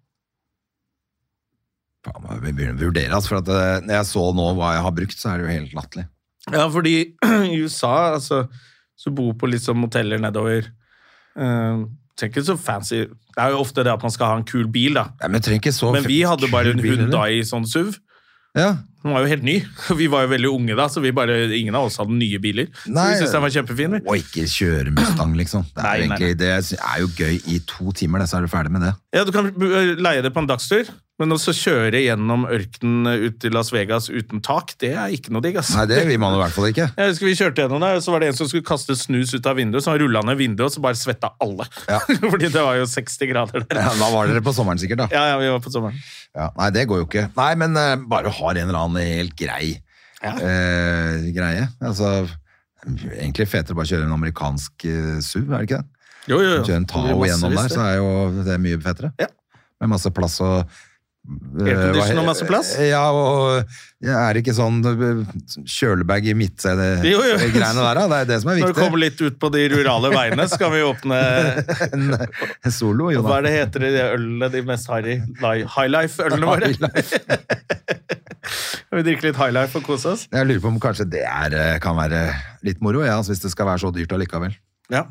Faen, må vi begynne å vurdere, altså, for at eh, når jeg så nå hva jeg har brukt, så er det jo helt latterlig. Ja, fordi i U S A, altså, så bo på litt sånn moteller nedover. Uh, tenker ikke så fancy. Det er jo ofte det at man skal ha en kul bil, da. Nei, men jeg trenger ikke så Men vi hadde bare en kul bil, eller? Hyundai sånn S U V. Ja, Den var jo helt ny. Vi var jo veldig unge da, så vi bare, ingen av oss hadde nye biler. Så Nei. vi synes den var kjempefin. vi. og ikke kjøre Mustang, liksom. Det er, Nei, nei, egentlig, det er jo gøy i to timer, det, så er du ferdig med det. Ja, du kan leie det på en dagstur. Men også kjøre gjennom ørkenen ut til Las Vegas uten tak, det er ikke noe digg, ass. Nei, det vil man i hvert fall ikke. Jeg husker vi kjørte gjennom der, så var det en som skulle kaste snus ut av vinduet, så han rullet ned vinduet, og så bare svetta alle. Ja. Fordi det var jo seksti grader der. Ja, da var dere på sommeren sikkert, da. Ja, ja, vi var på sommeren. Ja, nei, det går jo ikke. Nei, men uh, bare har en eller annen helt grei ja. uh, greie. Altså, egentlig fetere bare kjøre en amerikansk uh, S U V, er det ikke det? Jo, jo, jo. Kjøre en Tahoe gjennom der, så er jo det mye fetere. Ja. Med masse plass og aircondition og masse plass? Ja, og jeg er ikke sånn kjølebag i midtseide-greiene der, da. Det er det som er viktig. Når du kommer litt ut på de rurale veiene, så kan vi åpne en solo, jo da. Hva er det heter de ølene, de mest harry? High Life-ølene våre? Vi drikker litt High Life og kose oss. Jeg lurer på om kanskje det er, kan være litt moro, ja, hvis det skal være så dyrt allikevel. Ja.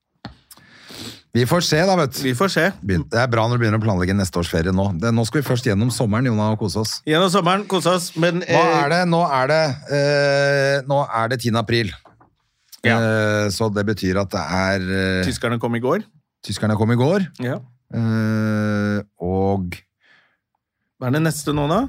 Vi får se da, vet du. Vi får se. Det er bra når du begynner å planlegge neste års ferie nå. Det, nå skal vi først gjennom sommeren, Jona, og kose oss. Gjennom sommeren, kose oss, men... Hva er det? Nå er det, eh, nå er det tiende april. Ja. Eh, så det betyr at det er... Eh, Tyskerne kom i går. Tyskerne kom i går. Ja. Eh, og... Hva er det neste nå da?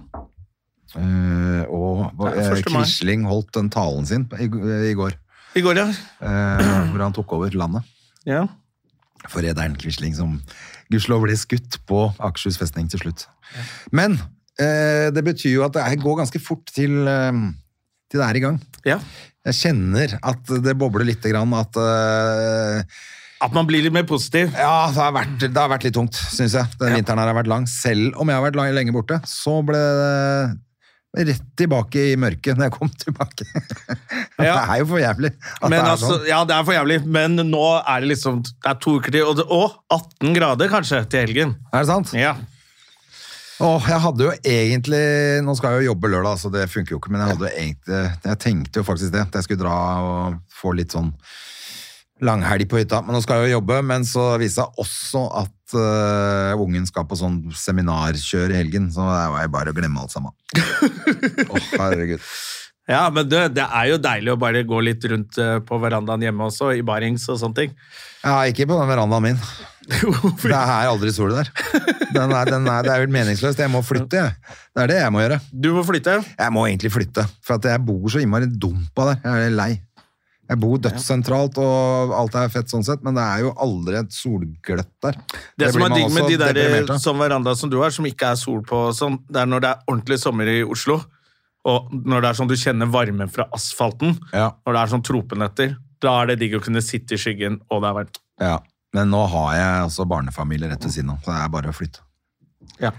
Eh, og eh, Quisling holdt den talen sin i, i går. I går, ja. Eh, hvor han tok over landet. Ja. Forræderen Quisling som gudskjelov ble skutt på Akershus festning til slutt. Ja. Men eh, det betyr jo at det går ganske fort til, eh, til det er i gang. Ja. Jeg kjenner at det bobler litt grann, at... Eh, at man blir litt mer positiv. Ja, det har vært, det har vært litt tungt, synes jeg. Den ja. Vinteren her har vært lang. Selv om jeg har vært lang, lenge borte, så ble det rett tilbake i mørket når jeg kom tilbake. Ja. Det er jo for jævlig. Men det altså, sånn. Ja, det er for jævlig, men nå er det liksom, det er to uker til, og, det, og atten grader kanskje til helgen. Er det sant? Ja. Åh, jeg hadde jo egentlig, nå skal jeg jo jobbe lørdag, så det funker jo ikke, men jeg hadde jo egentlig, jeg tenkte jo faktisk det, at jeg skulle dra og få litt sånn langhelg på hytta, men nå skal jeg jo jobbe, men så viser jeg også at uh, ungen skal på sånn seminarkjør i helgen, så det var jeg bare å glemme alt sammen. Åh, oh, herregud. Ja, men det, det er jo deilig å bare gå litt rundt uh, på verandaen hjemme også, i barings og sånne ting. Ja, ikke på den verandaen min. Det er aldri sol der. Den er, den er, det er jo meningsløst, jeg må flytte, jeg. Det er det jeg må gjøre. Du må flytte? Jeg må egentlig flytte, for at jeg bor så innmari dumpa der, jeg er lei. Jeg bor dødssentralt, og alt er fett sånn sett, men det er jo aldri et solgløtt der. Det, det som er digg med de der som veranda som du har, som ikke er sol på, sånn, det er når det er ordentlig sommer i Oslo, og når det er sånn du kjenner varmen fra asfalten, ja. Når det er sånn tropenetter, da er det digg å kunne sitte i skyggen, og det er varmt. Ja, men nå har jeg altså barnefamilie rett ved siden av, så det er bare å flytte. Ja.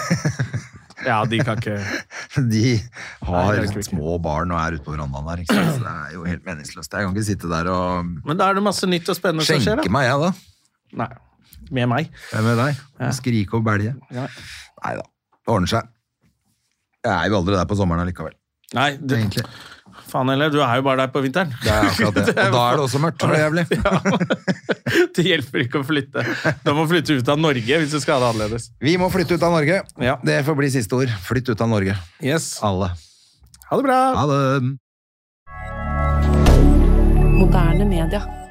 Ja, de kan ikke... De har Nei, små barn og er ute på verandaen der, ikke sant? Så det er jo helt meningsløst. Jeg kan ikke sitte der og... Men da er det masse nytt og spennende som skjer, da. Skjenke meg, ja, da. Nei, med meg. Ja, med deg. Ja. Skrike og belge. Ja. Neida, det ordner seg. Jeg er jo aldri der på sommeren allikevel. Nei, det... Egentlig. Faen heller, du er jo bare der på vinteren. Det er akkurat det. Og da er det også mørkt og jævlig. Ja. Det hjelper ikke å flytte. Da må flytte ut av Norge hvis du skal ha det annerledes. Vi må flytte ut av Norge. Ja. Det får bli siste ord. Flytt ut av Norge. Yes. Alle. Ha det bra. Ha det. Moderne media.